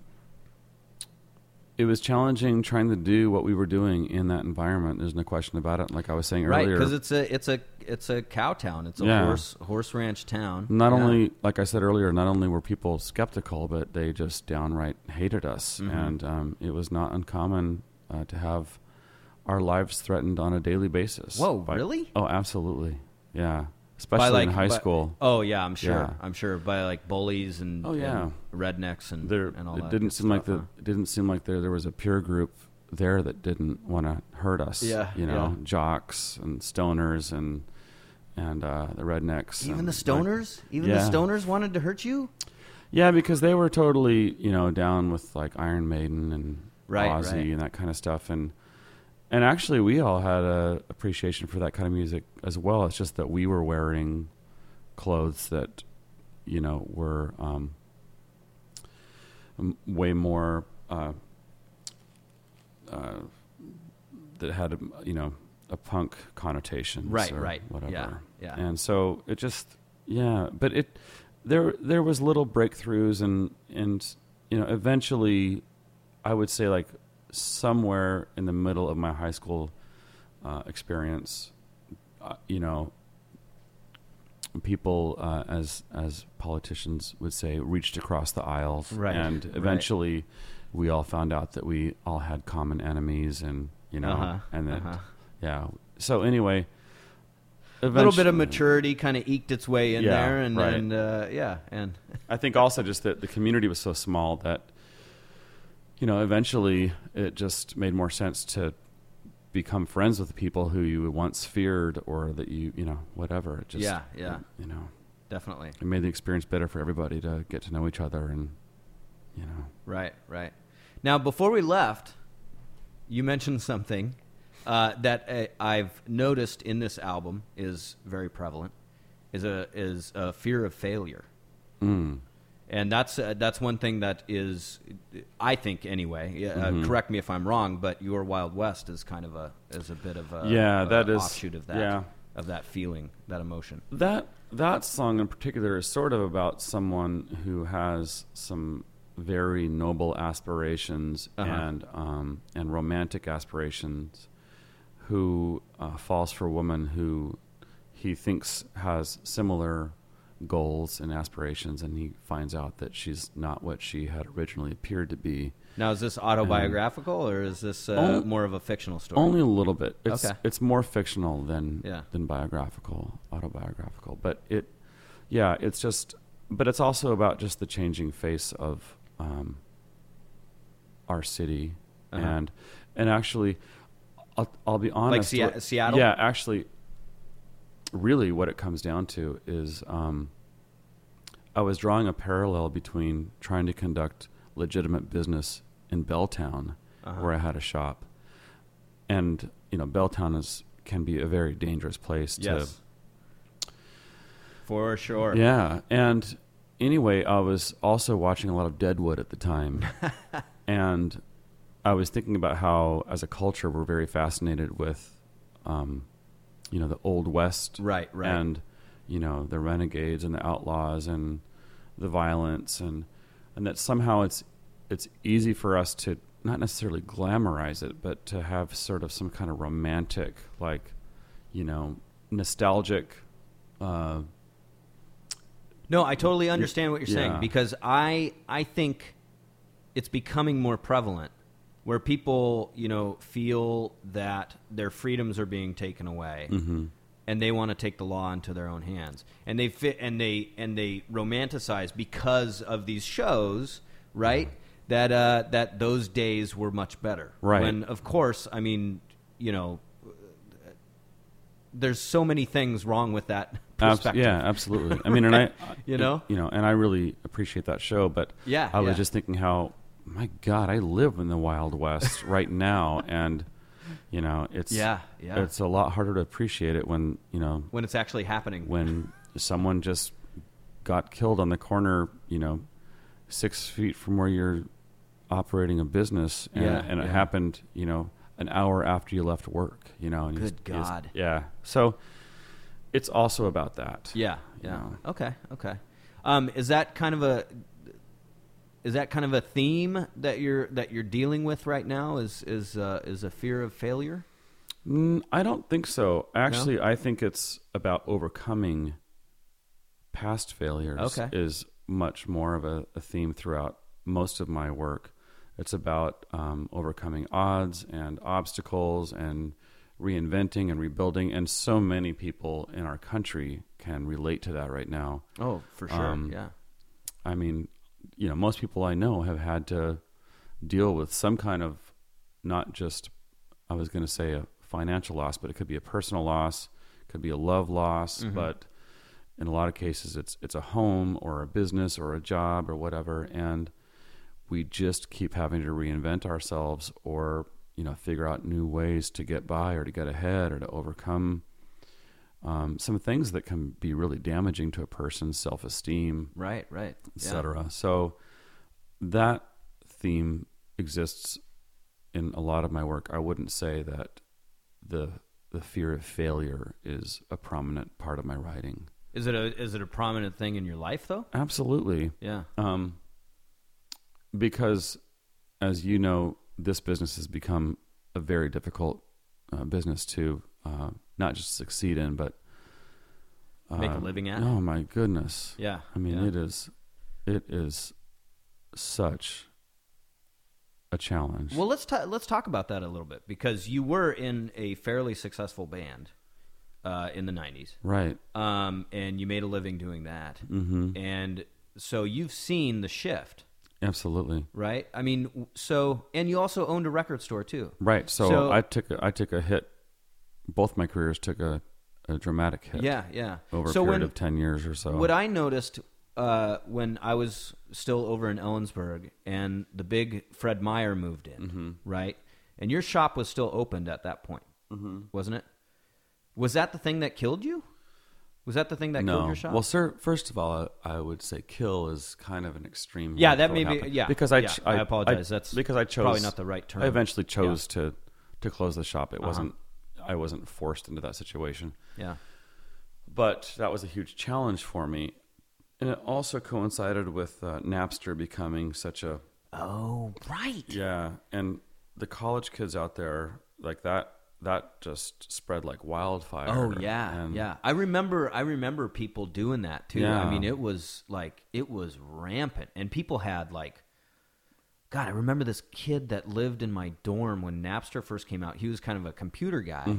It was challenging trying to do what we were doing in that environment. There's no question about it. Like I was saying earlier, right? Because it's a cow town. It's a horse ranch town. Not only, like I said earlier, not only were people skeptical, but they just downright hated us, and it was not uncommon to have our lives threatened on a daily basis. Whoa, really? Oh, absolutely. Yeah. Especially in high school. Oh, yeah, I'm sure. Yeah. I'm sure by like bullies and, and rednecks and all that. It didn't seem like it didn't seem like there was a peer group there that didn't want to hurt us. Yeah. Jocks and stoners and the rednecks. Even the stoners? The stoners wanted to hurt you? Yeah, because they were totally, down with like Iron Maiden and Ozzy and that kind of stuff. And actually, we all had a appreciation for that kind of music as well. It's just that we were wearing clothes that, were way more that had a punk connotation, right, whatever. Yeah. And so it just but there was little breakthroughs and eventually, I would say like, somewhere in the middle of my high school experience, people, as politicians would say, reached across the aisles, and eventually we all found out that we all had common enemies, and and that, So anyway, little bit of maturity kind of eked its way in there, and right. and I think also just that the community was so small that, eventually it just made more sense to become friends with people who you once feared, or that whatever. It just, definitely. It made the experience better for everybody to get to know each other, and Right. Now, before we left, you mentioned something that I've noticed in this album is very prevalent, is a fear of failure. And that's one thing that is, I think anyway. Correct me if I'm wrong, but Your Wild West is kind of a bit of a offshoot of that of that feeling, that emotion. That song in particular is sort of about someone who has some very noble aspirations and romantic aspirations, who falls for a woman who he thinks has similar goals and aspirations, and he finds out that she's not what she had originally appeared to be. Now, is this autobiographical, or is this more of a fictional story? Only a little bit. It's more fictional than autobiographical. But it's just. But it's also about just the changing face of our city, and actually, I'll be honest. Like Seattle. Yeah, actually. Really, what it comes down to is I was drawing a parallel between trying to conduct legitimate business in Belltown, where I had a shop, and Belltown can be a very dangerous place. Yes, for sure. Yeah, and anyway, I was also watching a lot of Deadwood at the time, and I was thinking about how, as a culture, we're very fascinated with. The Old West, right, and the renegades and the outlaws and the violence, and that somehow it's easy for us to not necessarily glamorize it, but to have sort of some kind of romantic, nostalgic. No, I totally understand what you're saying, because I think it's becoming more prevalent, where people, feel that their freedoms are being taken away, and they want to take the law into their own hands, and they romanticize because of these shows, right? That those days were much better, right? When, of course, I mean, there's so many things wrong with that perspective. Yeah, absolutely. I mean, and I, and I really appreciate that show, but I was just thinking how. My God, I live in the Wild West right now, and it's it's a lot harder to appreciate it when when it's actually happening. When someone just got killed on the corner, 6 feet from where you're operating a business, and it happened, an hour after you left work. And Good God. So it's also about that. Yeah. Okay. Is that kind of a theme that you're dealing with right now? Is a fear of failure? I don't think so. Actually, I think it's about overcoming past failures. Okay. Is much more of a theme throughout most of my work. It's about overcoming odds and obstacles and reinventing and rebuilding. And so many people in our country can relate to that right now. Oh, for sure. I mean, most people I know have had to deal with some kind of, not just, I was going to say a financial loss, but it could be a personal loss, could be a love loss, but in a lot of cases it's a home or a business or a job or whatever, and we just keep having to reinvent ourselves or figure out new ways to get by or to get ahead or to overcome some things that can be really damaging to a person's self-esteem, right, etc. So that theme exists in a lot of my work. I wouldn't say that the fear of failure is a prominent part of my writing. Is it a prominent thing in your life, though? Absolutely. Yeah. Because, as you know, this business has become a very difficult business to not just succeed in, but make a living at. Oh my goodness! Yeah, I mean, it is such a challenge. Well, let's talk about that a little bit, because you were in a fairly successful band in the 90s. Right. And you made a living doing that. Mm-hmm. And so you've seen the shift. Absolutely. Right? I mean, and you also owned a record store too. Right. So I took a hit. Both my careers took a dramatic hit. Yeah. Over a period of 10 years or so. What I noticed when I was still over in Ellensburg and the big Fred Meyer moved in, right? And your shop was still opened at that point, wasn't it? Was that the thing that killed you? Was that the thing that killed your shop? Well, sir, first of all, I would say kill is kind of an extreme. Yeah, that may be. Yeah, because I apologize. That's because I chose probably not the right term. I eventually chose to close the shop. It wasn't. I wasn't forced into that situation. Yeah, but that was a huge challenge for me, and it also coincided with Napster becoming such a. Oh, right. Yeah, and the college kids out there like that just spread like wildfire. Oh yeah. I remember people doing that too. Yeah. I mean, it was rampant, and people had like, God, I remember this kid that lived in my dorm when Napster first came out. He was kind of a computer guy,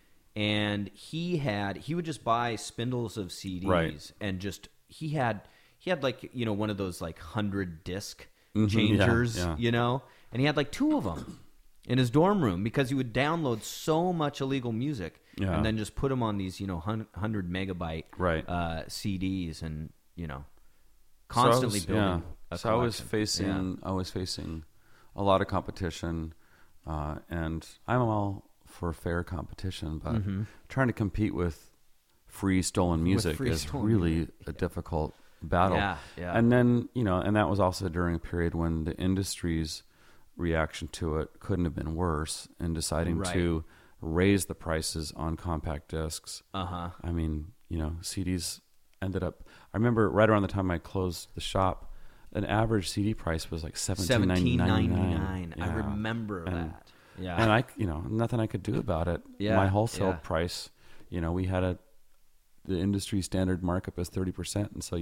and he would just buy spindles of CDs, right. and just he had like, you know, one of those like 100 disc changers, you know, and he had like 2 of them in his dorm room because he would download so much illegal music and then just put them on these, you know, 100 megabyte CDs, and, you know, constantly building a collection. I was facing a lot of competition, and I'm all for fair competition, but trying to compete with free stolen music is really a difficult battle. Yeah. And then, you know, and that was also during a period when the industry's reaction to it couldn't have been worse in deciding to raise the prices on compact discs. I mean, you know, CDs ended up, I remember right around the time I closed the shop, an average CD price was like $17.99. I remember that. Yeah. And I, you know, nothing I could do about it. Yeah. My wholesale price, you know, we had the industry standard markup is 30%. And so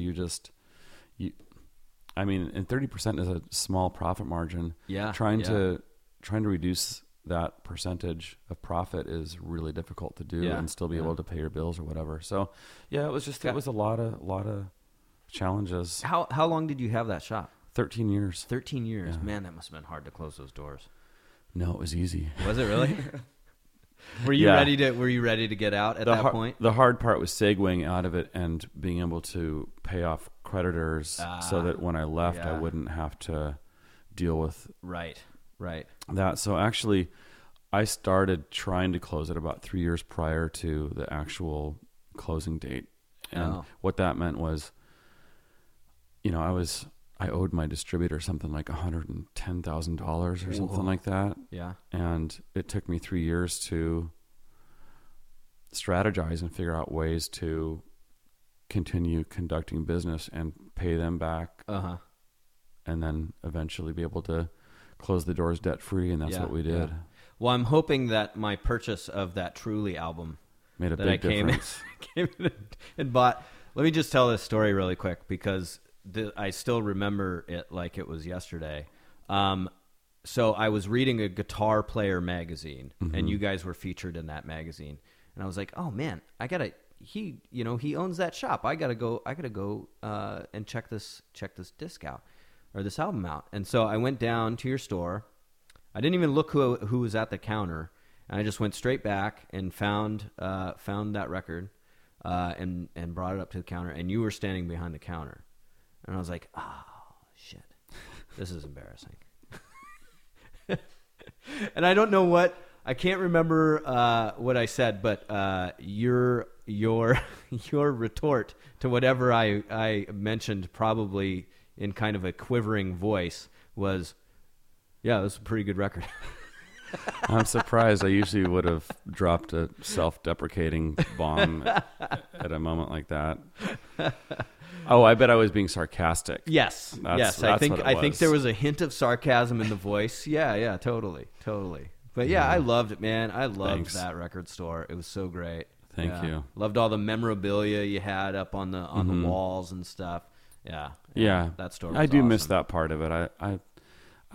and 30% is a small profit margin. Yeah. Trying to reduce that percentage of profit is really difficult to do and still be able to pay your bills or whatever. So yeah, it was a lot of challenges. How long did you have that shop? 13 years. 13 years. Yeah. Man, that must have been hard to close those doors. No, it was easy. Was it really? Were you ready to get out at that point? The hard part was segueing out of it and being able to pay off creditors so that when I left, I wouldn't have to deal with right that. So actually, I started trying to close it about 3 years prior to the actual closing date. And what that meant was, you know, I owed my distributor something like $110,000 or something like that. Yeah. And it took me 3 years to strategize and figure out ways to continue conducting business and pay them back. And then eventually be able to close the doors debt free. And that's what we did. Yeah. Well, I'm hoping that my purchase of that Truly album made a big difference. came in and bought. Let me just tell this story really quick because I still remember it like it was yesterday. So I was reading a Guitar Player magazine, and you guys were featured in that magazine, and I was like, "Oh man, he owns that shop. I gotta go and check this disc out or this album out." And so I went down to your store. I didn't even look who was at the counter, and I just went straight back and found that record, and brought it up to the counter, and you were standing behind the counter. And I was like, oh, shit, this is embarrassing. And I don't know I can't remember what I said, but your retort to whatever I mentioned, probably in kind of a quivering voice, was, yeah, it was a pretty good record. I'm surprised. I usually would have dropped a self-deprecating bomb at a moment like that. Oh, I bet I was being sarcastic. Yes. That's I think there was a hint of sarcasm in the voice. Yeah, totally. But yeah, I loved it, man. I loved that record store. It was so great. Thank you. Loved all the memorabilia you had up on the walls and stuff. Yeah. That store was I do awesome. miss that part of it. I like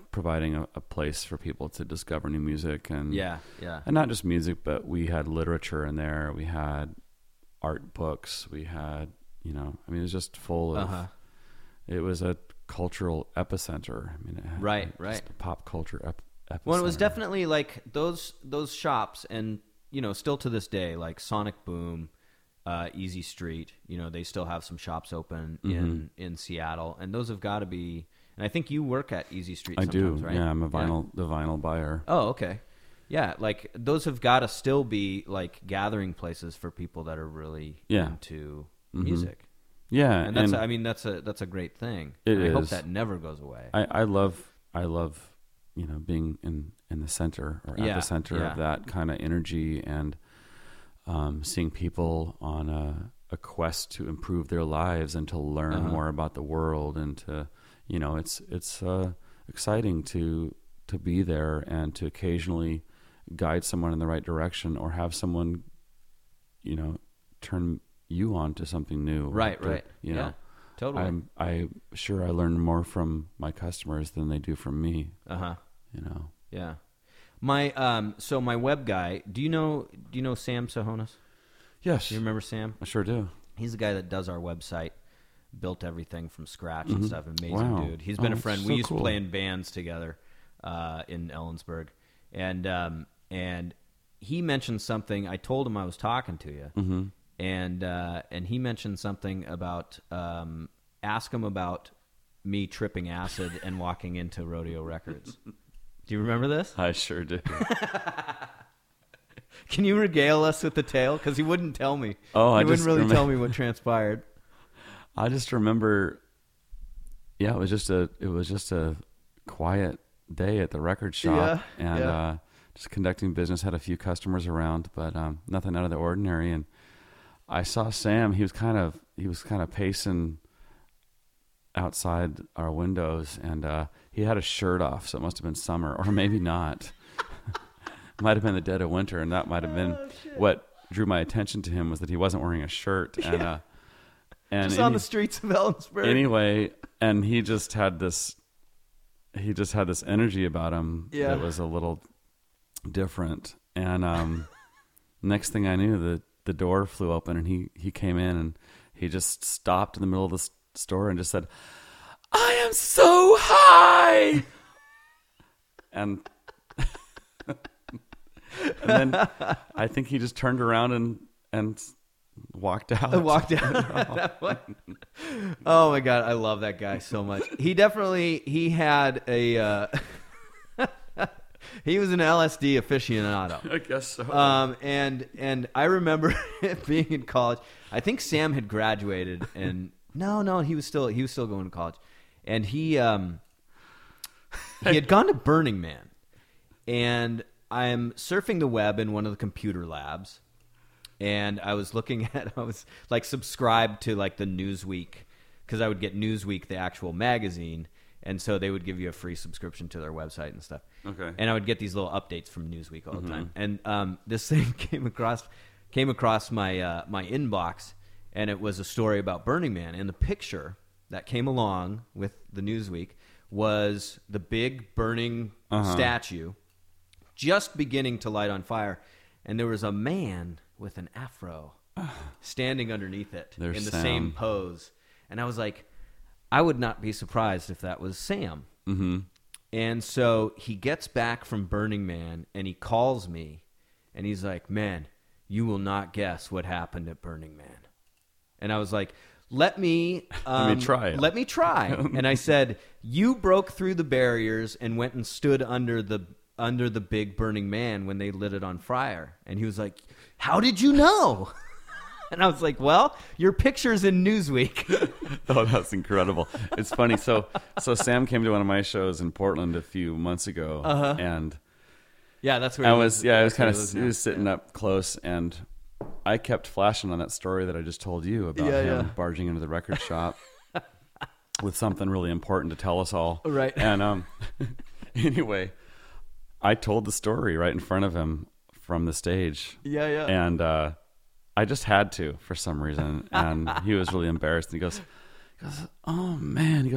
providing a place for people to discover new music and and not just music, but we had literature in there. We had art books. We had, you know, I mean, it was just full of. It was a cultural epicenter. I mean, it had just a pop culture epicenter. Well, it was definitely like those shops, and you know, still to this day, like Sonic Boom, Easy Street. You know, they still have some shops open in Seattle, and those have got to be. And I think you work at Easy Street. I do, right? Yeah, I'm the vinyl buyer. Oh, okay. Yeah, like those have got to still be like gathering places for people that are really into music. Yeah, and that's that's a great thing. I hope that never goes away. I love you know, being in the center or at the center of that kind of energy, and seeing people on a quest to improve their lives and to learn more about the world, and to, you know, it's exciting to be there and to occasionally guide someone in the right direction, or have someone, you know, turn you on to something new. Right. You know, totally. I learn more from my customers than they do from me. You know. Yeah. My so my web guy, do you know Sam Sahonis? Yes. Do you remember Sam? I sure do. He's the guy that does our website, built everything from scratch and stuff. Amazing dude. He's been a friend. We used to play in bands together in Ellensburg. And he mentioned something. I told him I was talking to you. And he mentioned something about ask him about me tripping acid and walking into Rodeo Records. Do you remember this? I sure do. Can you regale us with the tale? Because he wouldn't tell me. Oh, he wouldn't really tell me what transpired. I just remember. Yeah, it was just a quiet day at the record shop, just conducting business. Had a few customers around, but nothing out of the ordinary. And I saw Sam. He was kind of pacing outside our windows, and he had a shirt off, so it must have been summer, or maybe not. Might have been the dead of winter, and that might have been what drew my attention to him, was that he wasn't wearing a shirt. And and just on the streets of Ellensburg. Anyway, and he just had this energy about him that was a little different. And next thing I knew, the door flew open, and he came in, and he just stopped in the middle of the store and just said, "I am so high." And then I think he just turned around and walked out. Oh my God, I love that guy so much. He had a he was an LSD aficionado. I guess so. And I remember being in college. I think Sam had graduated, and no, he was still going to college, and he had gone to Burning Man, and I'm surfing the web in one of the computer labs, and I was like subscribed to like the Newsweek, because I would get Newsweek, the actual magazine, and so they would give you a free subscription to their website and stuff. Okay. And I would get these little updates from Newsweek all the time. And this thing came across my my inbox, and it was a story about Burning Man, and the picture that came along with the Newsweek was the big burning statue just beginning to light on fire, and there was a man with an afro standing underneath it in the same pose. And I was like, I would not be surprised if that was Sam. And so he gets back from Burning Man, and he calls me, and he's like, "Man, you will not guess what happened at Burning Man." And I was like, let me try. Let me try. And I said, "You broke through the barriers and went and stood under the big Burning Man when they lit it on fire." And he was like, "How did you know?" And I was like, "Well, your picture's in Newsweek." Oh, that's incredible. It's funny. So Sam came to one of my shows in Portland a few months ago, and that's where he was sitting up close, and I kept flashing on that story that I just told you about him barging into the record shop with something really important to tell us all. Right. And anyway, I told the story right in front of him from the stage. Yeah. And I just had to for some reason, and he was really embarrassed. And he goes, "Oh man," he goes,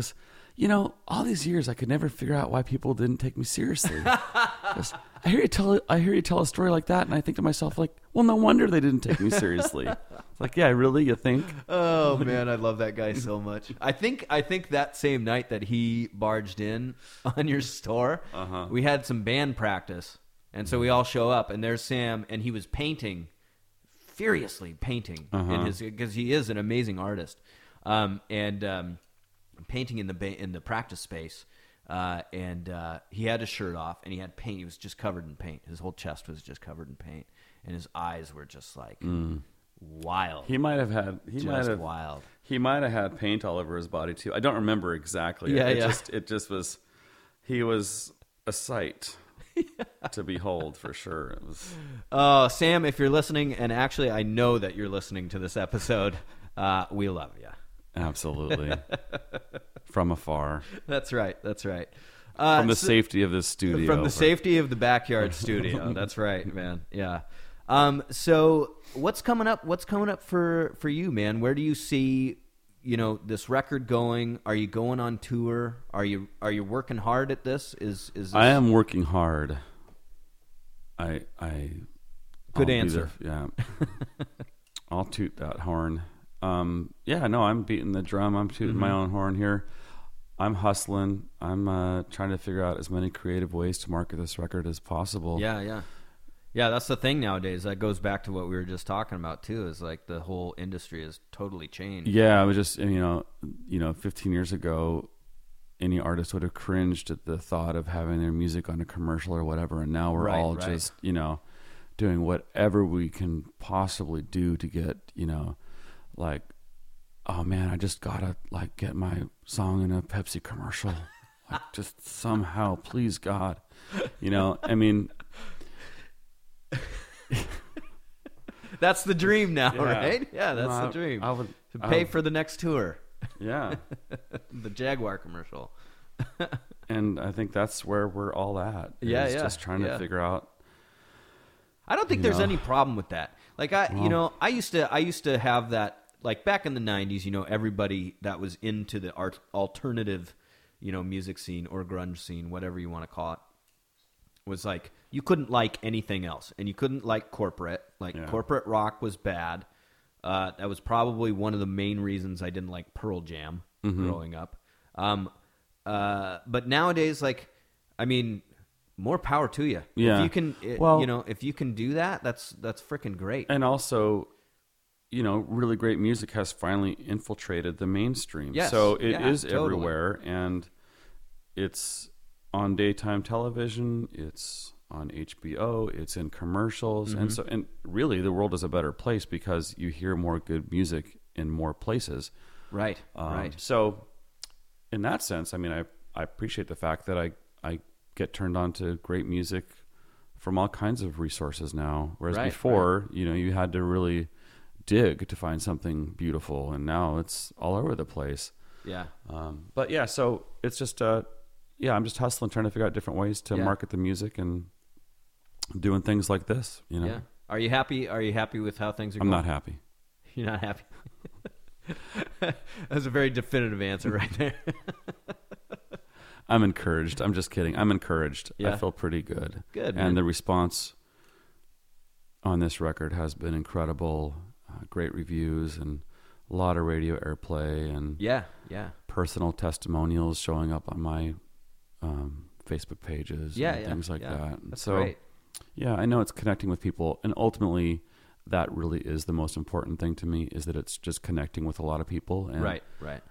all these years I could never figure out why people didn't take me seriously. I hear you tell a story like that, and I think to myself, like, well, no wonder they didn't take me seriously. It's like, yeah, really, you think? Oh man, I love that guy so much. I think that same night that he barged in on your store, we had some band practice, and so we all show up, and there's Sam, and he was furiously painting because he is an amazing artist, and painting in the practice space. And he had his shirt off, and he had paint. He was just covered in paint. His whole chest was just covered in paint, and his eyes were just like wild. He might have had wild. He might have had paint all over his body too. I don't remember exactly. It just was. He was a sight to behold for sure. It was. Oh, Sam, if you're listening, and actually I know that you're listening to this episode, we love you. Absolutely. From afar. That's right. From the safety of this studio. From the safety of the backyard studio. That's right, man. Yeah. So what's coming up? What's coming up for you, man? Where do you see, this record going? Are you going on tour? Are you working hard at this? Is this... I am working hard. Good answer. Yeah. I'll toot that horn. I'm beating the drum. I'm tooting my own horn here. I'm hustling. I'm trying to figure out as many creative ways to market this record as possible. Yeah. That's the thing nowadays. That goes back to what we were just talking about too. Is like the whole industry has totally changed. Yeah, I was just 15 years ago, any artist would have cringed at the thought of having their music on a commercial or whatever, and now we're just doing whatever we can possibly do to get like, oh man, I just gotta like get my song in a Pepsi commercial, like just somehow, please God, I mean, that's the dream now, right? Yeah, that's the dream. To pay for the next tour. Yeah, the Jaguar commercial. And I think that's where we're all at. Just trying to figure out. I don't think there's any problem with that. Like I used to have that. Like back in the 90s, everybody that was into the alternative, music scene or grunge scene, whatever you want to call it, was like you couldn't like anything else, and you couldn't like corporate. Corporate rock was bad. That was probably one of the main reasons I didn't like Pearl Jam growing up. But nowadays, more power to you. Yeah. If you can, if you can do that, that's freaking great. And also, really great music has finally infiltrated the mainstream. Yes. So it is totally. everywhere, and it's on daytime television, it's on HBO, it's in commercials, and really the world is a better place because you hear more good music in more places. Right. Right. So in that sense, I appreciate the fact that I get turned on to great music from all kinds of resources now, whereas before, you had to really dig to find something beautiful, and now it's all over the place. Yeah. So it's just I'm just hustling, trying to figure out different ways to market the music and doing things like this. Yeah. Are you happy with how things are going? I'm not happy. You're not happy. That's a very definitive answer right there. I'm encouraged. I'm just kidding. I'm encouraged. Yeah. I feel pretty good. Good. And the response on this record has been incredible. Great reviews and a lot of radio airplay and personal testimonials showing up on my Facebook pages and things like that. That's great. Yeah, I know it's connecting with people, and ultimately that really is the most important thing to me, is that it's just connecting with a lot of people. And, right.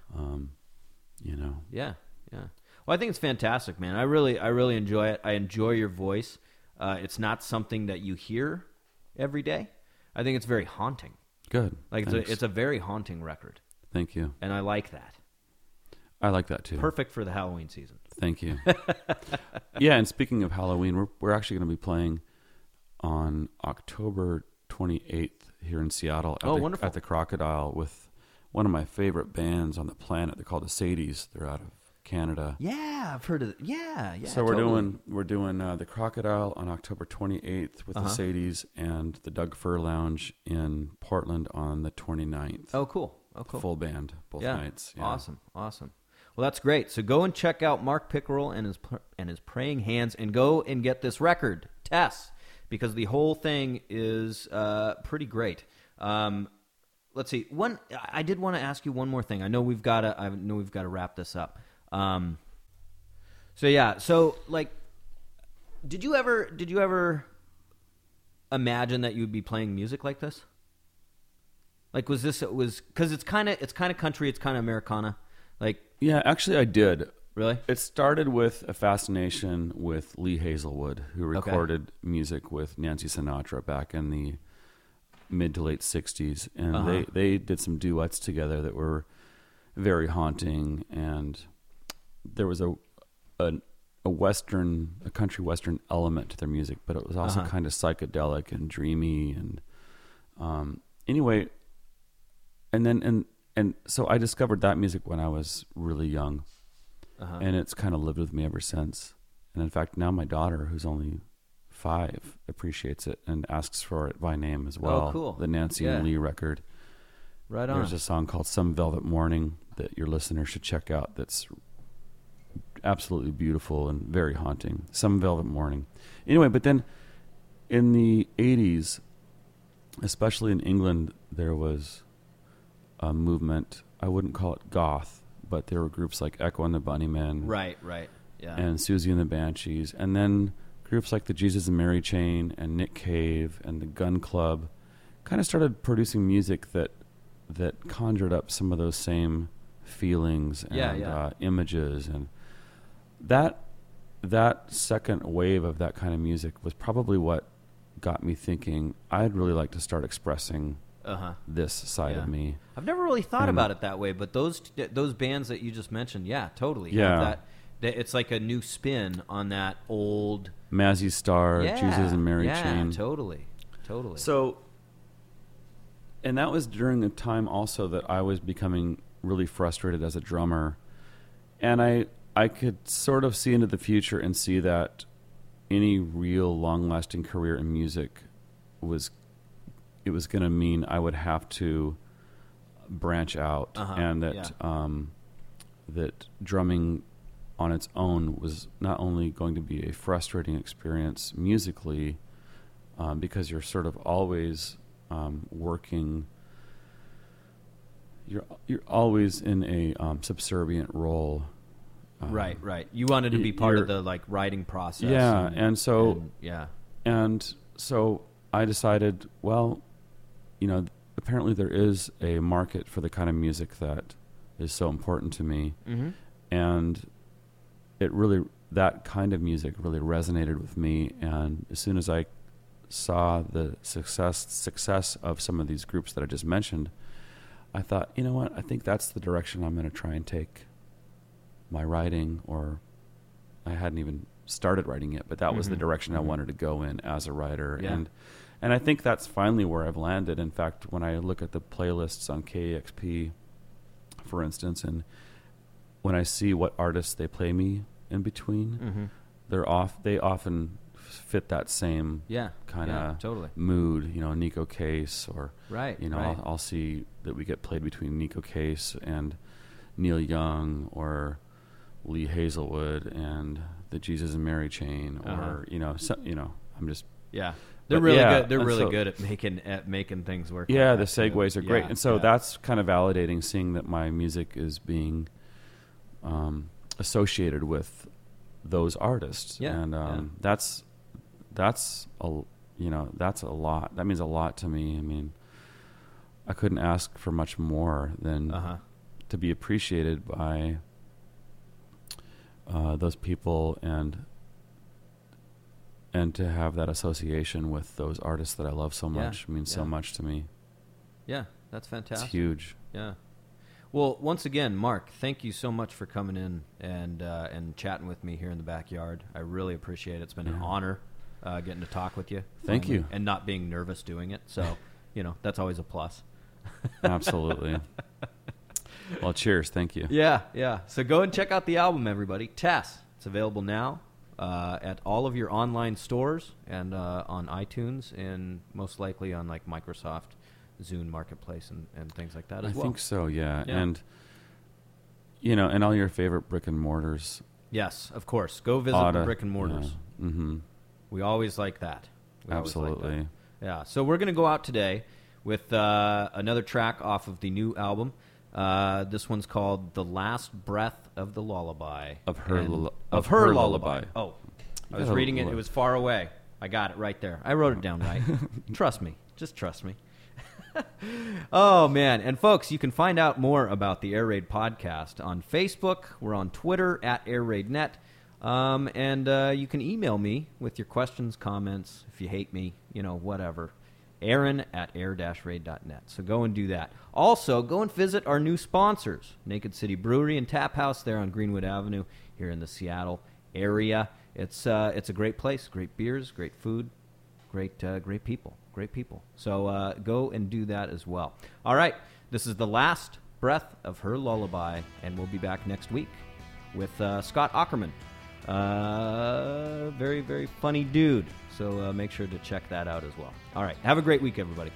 Yeah. Well, I think it's fantastic, man. I really enjoy it. I enjoy your voice. It's not something that you hear every day. I think it's very haunting. Good. It's a very haunting record. Thank you. And I like that. I like that too. Perfect for the Halloween season. Thank you. Yeah, and speaking of Halloween, we're actually going to be playing on October 28th here in Seattle at the Crocodile with one of my favorite bands on the planet. They're called the Sadies. They're out of Canada. Yeah, I've heard of it. Yeah. So we're doing the Crocodile on October 28th with the Sadies, and the Doug Fir Lounge in Portland on the 29th. Oh, cool. Full band both nights. Yeah. Awesome. Well, Well, that's great. So go and check out Mark Pickerel and his Praying Hands, and go and get this record, Tess, because the whole thing is pretty great. Let's see. I did want to ask you one more thing. I know we've got to wrap this up. So like, did you ever imagine that you would be playing music like this? Like, because it's kind of country, it's kind of Americana. Like, yeah, actually I did. Really? It started with a fascination with Lee Hazelwood, who recorded music with Nancy Sinatra back in the mid to late 60s. And they did some duets together that were very haunting. And there was a country western element to their music, but it was also kind of psychedelic and dreamy. And anyway, and so I discovered that music when I was really young. And it's kind of lived with me ever since. And in fact, now my daughter, who's only 5, appreciates it and asks for it by name as well. Oh, cool. The Nancy and Lee record. Right on. There's a song called Some Velvet Morning that your listeners should check out that's absolutely beautiful and very haunting. Some Velvet Morning. Anyway, but then in the 80s, especially in England, there was a movement. I wouldn't call it goth, but there were groups like Echo and the Bunnymen. Right, yeah. And Susie and the Banshees. And then groups like the Jesus and Mary Chain and Nick Cave and the Gun Club kind of started producing music that conjured up some of those same feelings and images. And that second wave of that kind of music was probably what got me thinking, I'd really like to start expressing this side of me. I've never really thought about it that way, but those bands that you just mentioned, totally. Yeah. It's like a new spin on that old Mazzy Star, Jesus and Mary Chain. Totally. So, and that was during a time also that I was becoming really frustrated as a drummer, and I could sort of see into the future and see that any real long-lasting career in music was going to mean I would have to branch out, and that that drumming on its own was not only going to be a frustrating experience musically, because you're sort of always working. You're always in a subservient role. Right. You wanted to be part of the like writing process. Yeah, and so I decided, well, apparently there is a market for the kind of music that is so important to me, and that kind of music really resonated with me. And as soon as I saw the success of some of these groups that I just mentioned, I thought, you know what? I think that's the direction I'm going to try and take my writing. Or I hadn't even started writing yet, but that was the direction I wanted to go in as a writer. Yeah. And I think that's finally where I've landed. In fact, when I look at the playlists on KEXP, for instance, and when I see what artists they play me in between, they often fit that same kind of mood. Nico Case, or I'll see that we get played between Nico Case and Neil Young, or Lee Hazelwood and the Jesus and Mary Chain, or I'm just They're really good. They're really good at making things work. Yeah, the segues are great, and so that's kind of validating, seeing that my music is being associated with those artists. That's a lot. That means a lot to me. I mean, I couldn't ask for much more than to be appreciated by those people, and to have that association with those artists that I love so much means so much to me. Yeah, that's fantastic. It's huge. Yeah. Well, once again, Mark, thank you so much for coming in and chatting with me here in the backyard. I really appreciate it. It's been an honor getting to talk with you. Thank you. And not being nervous doing it. So, that's always a plus. Absolutely. Well, cheers. Thank you. Yeah. So go and check out the album, everybody. Tess. It's available now at all of your online stores and on iTunes, and most likely on like Microsoft Zune Marketplace and things like that as well. I think so, yeah. And and all your favorite brick and mortars. Yes, of course. Go visit the brick and mortars. Yeah. Mm-hmm. We always like that. Absolutely. Yeah. So we're going to go out today with another track off of the new album. This one's called "The Last Breath of the Lullaby." Of her lullaby. Oh, I was reading it. It was far away. I got it right there. I wrote it down right. Trust me. Just trust me. Oh, man. And, folks, you can find out more about the Air Raid podcast on Facebook. We're on Twitter at AirRaidNet. And you can email me with your questions, comments, if you hate me, whatever. Aaron at air-raid.net. So go and do that. Also, go and visit our new sponsors, Naked City Brewery and Tap House there on Greenwood Avenue here in the Seattle area. It's a great place, great beers, great food, great people. Great people. So go and do that as well. All right. This is The Last Breath of Her Lullaby, and we'll be back next week with Scott Ackerman. Very, very funny dude. So make sure to check that out as well. All right. Have a great week, everybody.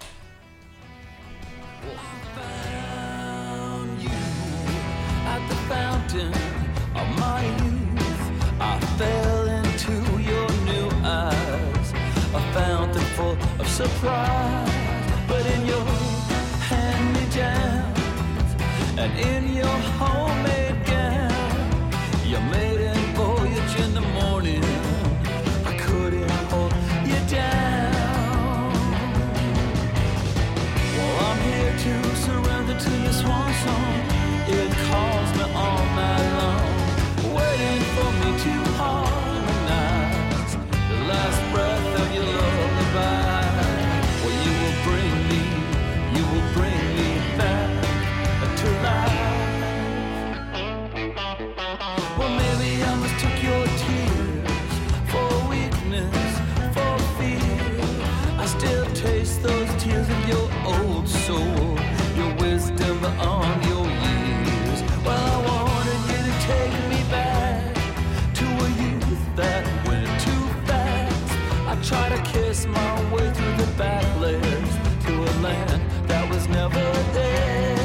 I found you at the fountain of my youth. I fell into your new eyes, a fountain full of surprise. But in your hand-me-downs and in your homemade gown, your maiden voyage in the morning, I couldn't hold you down. Well, I'm here to surrender to your swan song. It calls me all night long, waiting for me to harmonize the last breath of your lullaby. Well, you will bring me back to life. Well, maybe I mistook your tears for weakness, for fear. I still taste those tears of your old soul, your wisdom on your years. Well, I wanted you to take me back to a youth that went too fast. I try to kiss my way through the backlands to a land that was never there.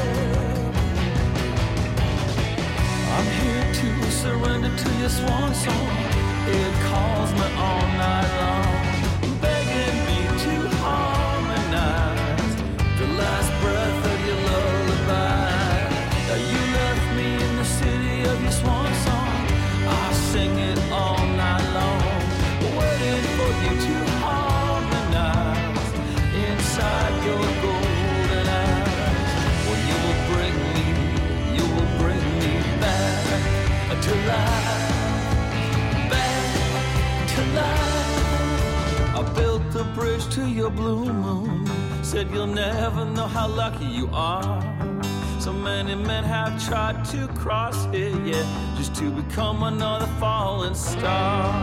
I'm here to surrender to your swan song. It calls me all night long, begging me to harmonize the last breath of your lullaby. Now you left me in the city of your swan song. I sing it all night long, waiting for you to harmonize inside your golden eyes. Well, you will bring me back to life, back to life. I built the bridge to your blue moon, said you'll never know how lucky you are. So many men have tried to cross it, yeah, just to become another falling star.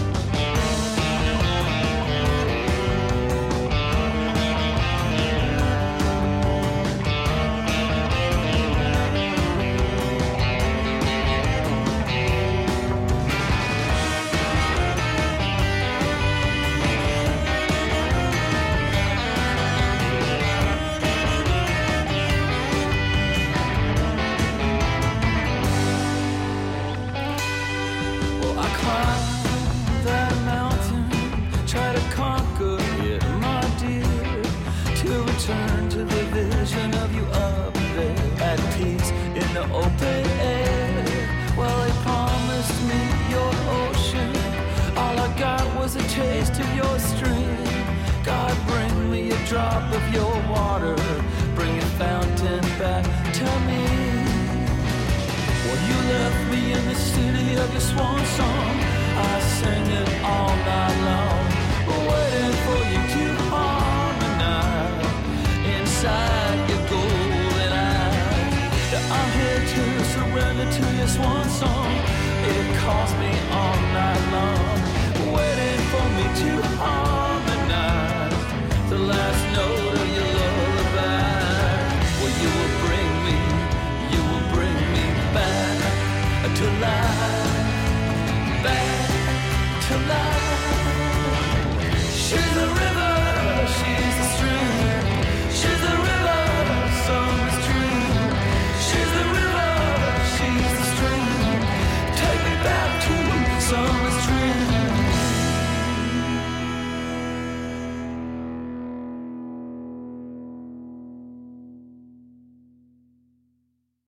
Turn to the vision of you up there at peace in the open air. Well, they promised me your ocean. All I got was a taste of your stream. God, bring me a drop of your water. Bring a fountain back to me. Well, you left me in the city of your swan song. I sing it all night long, waiting for you to harmonize inside your golden eyes. I'm here to surrender to your swan song. It calls me all night long, waiting for me to harmonize the last note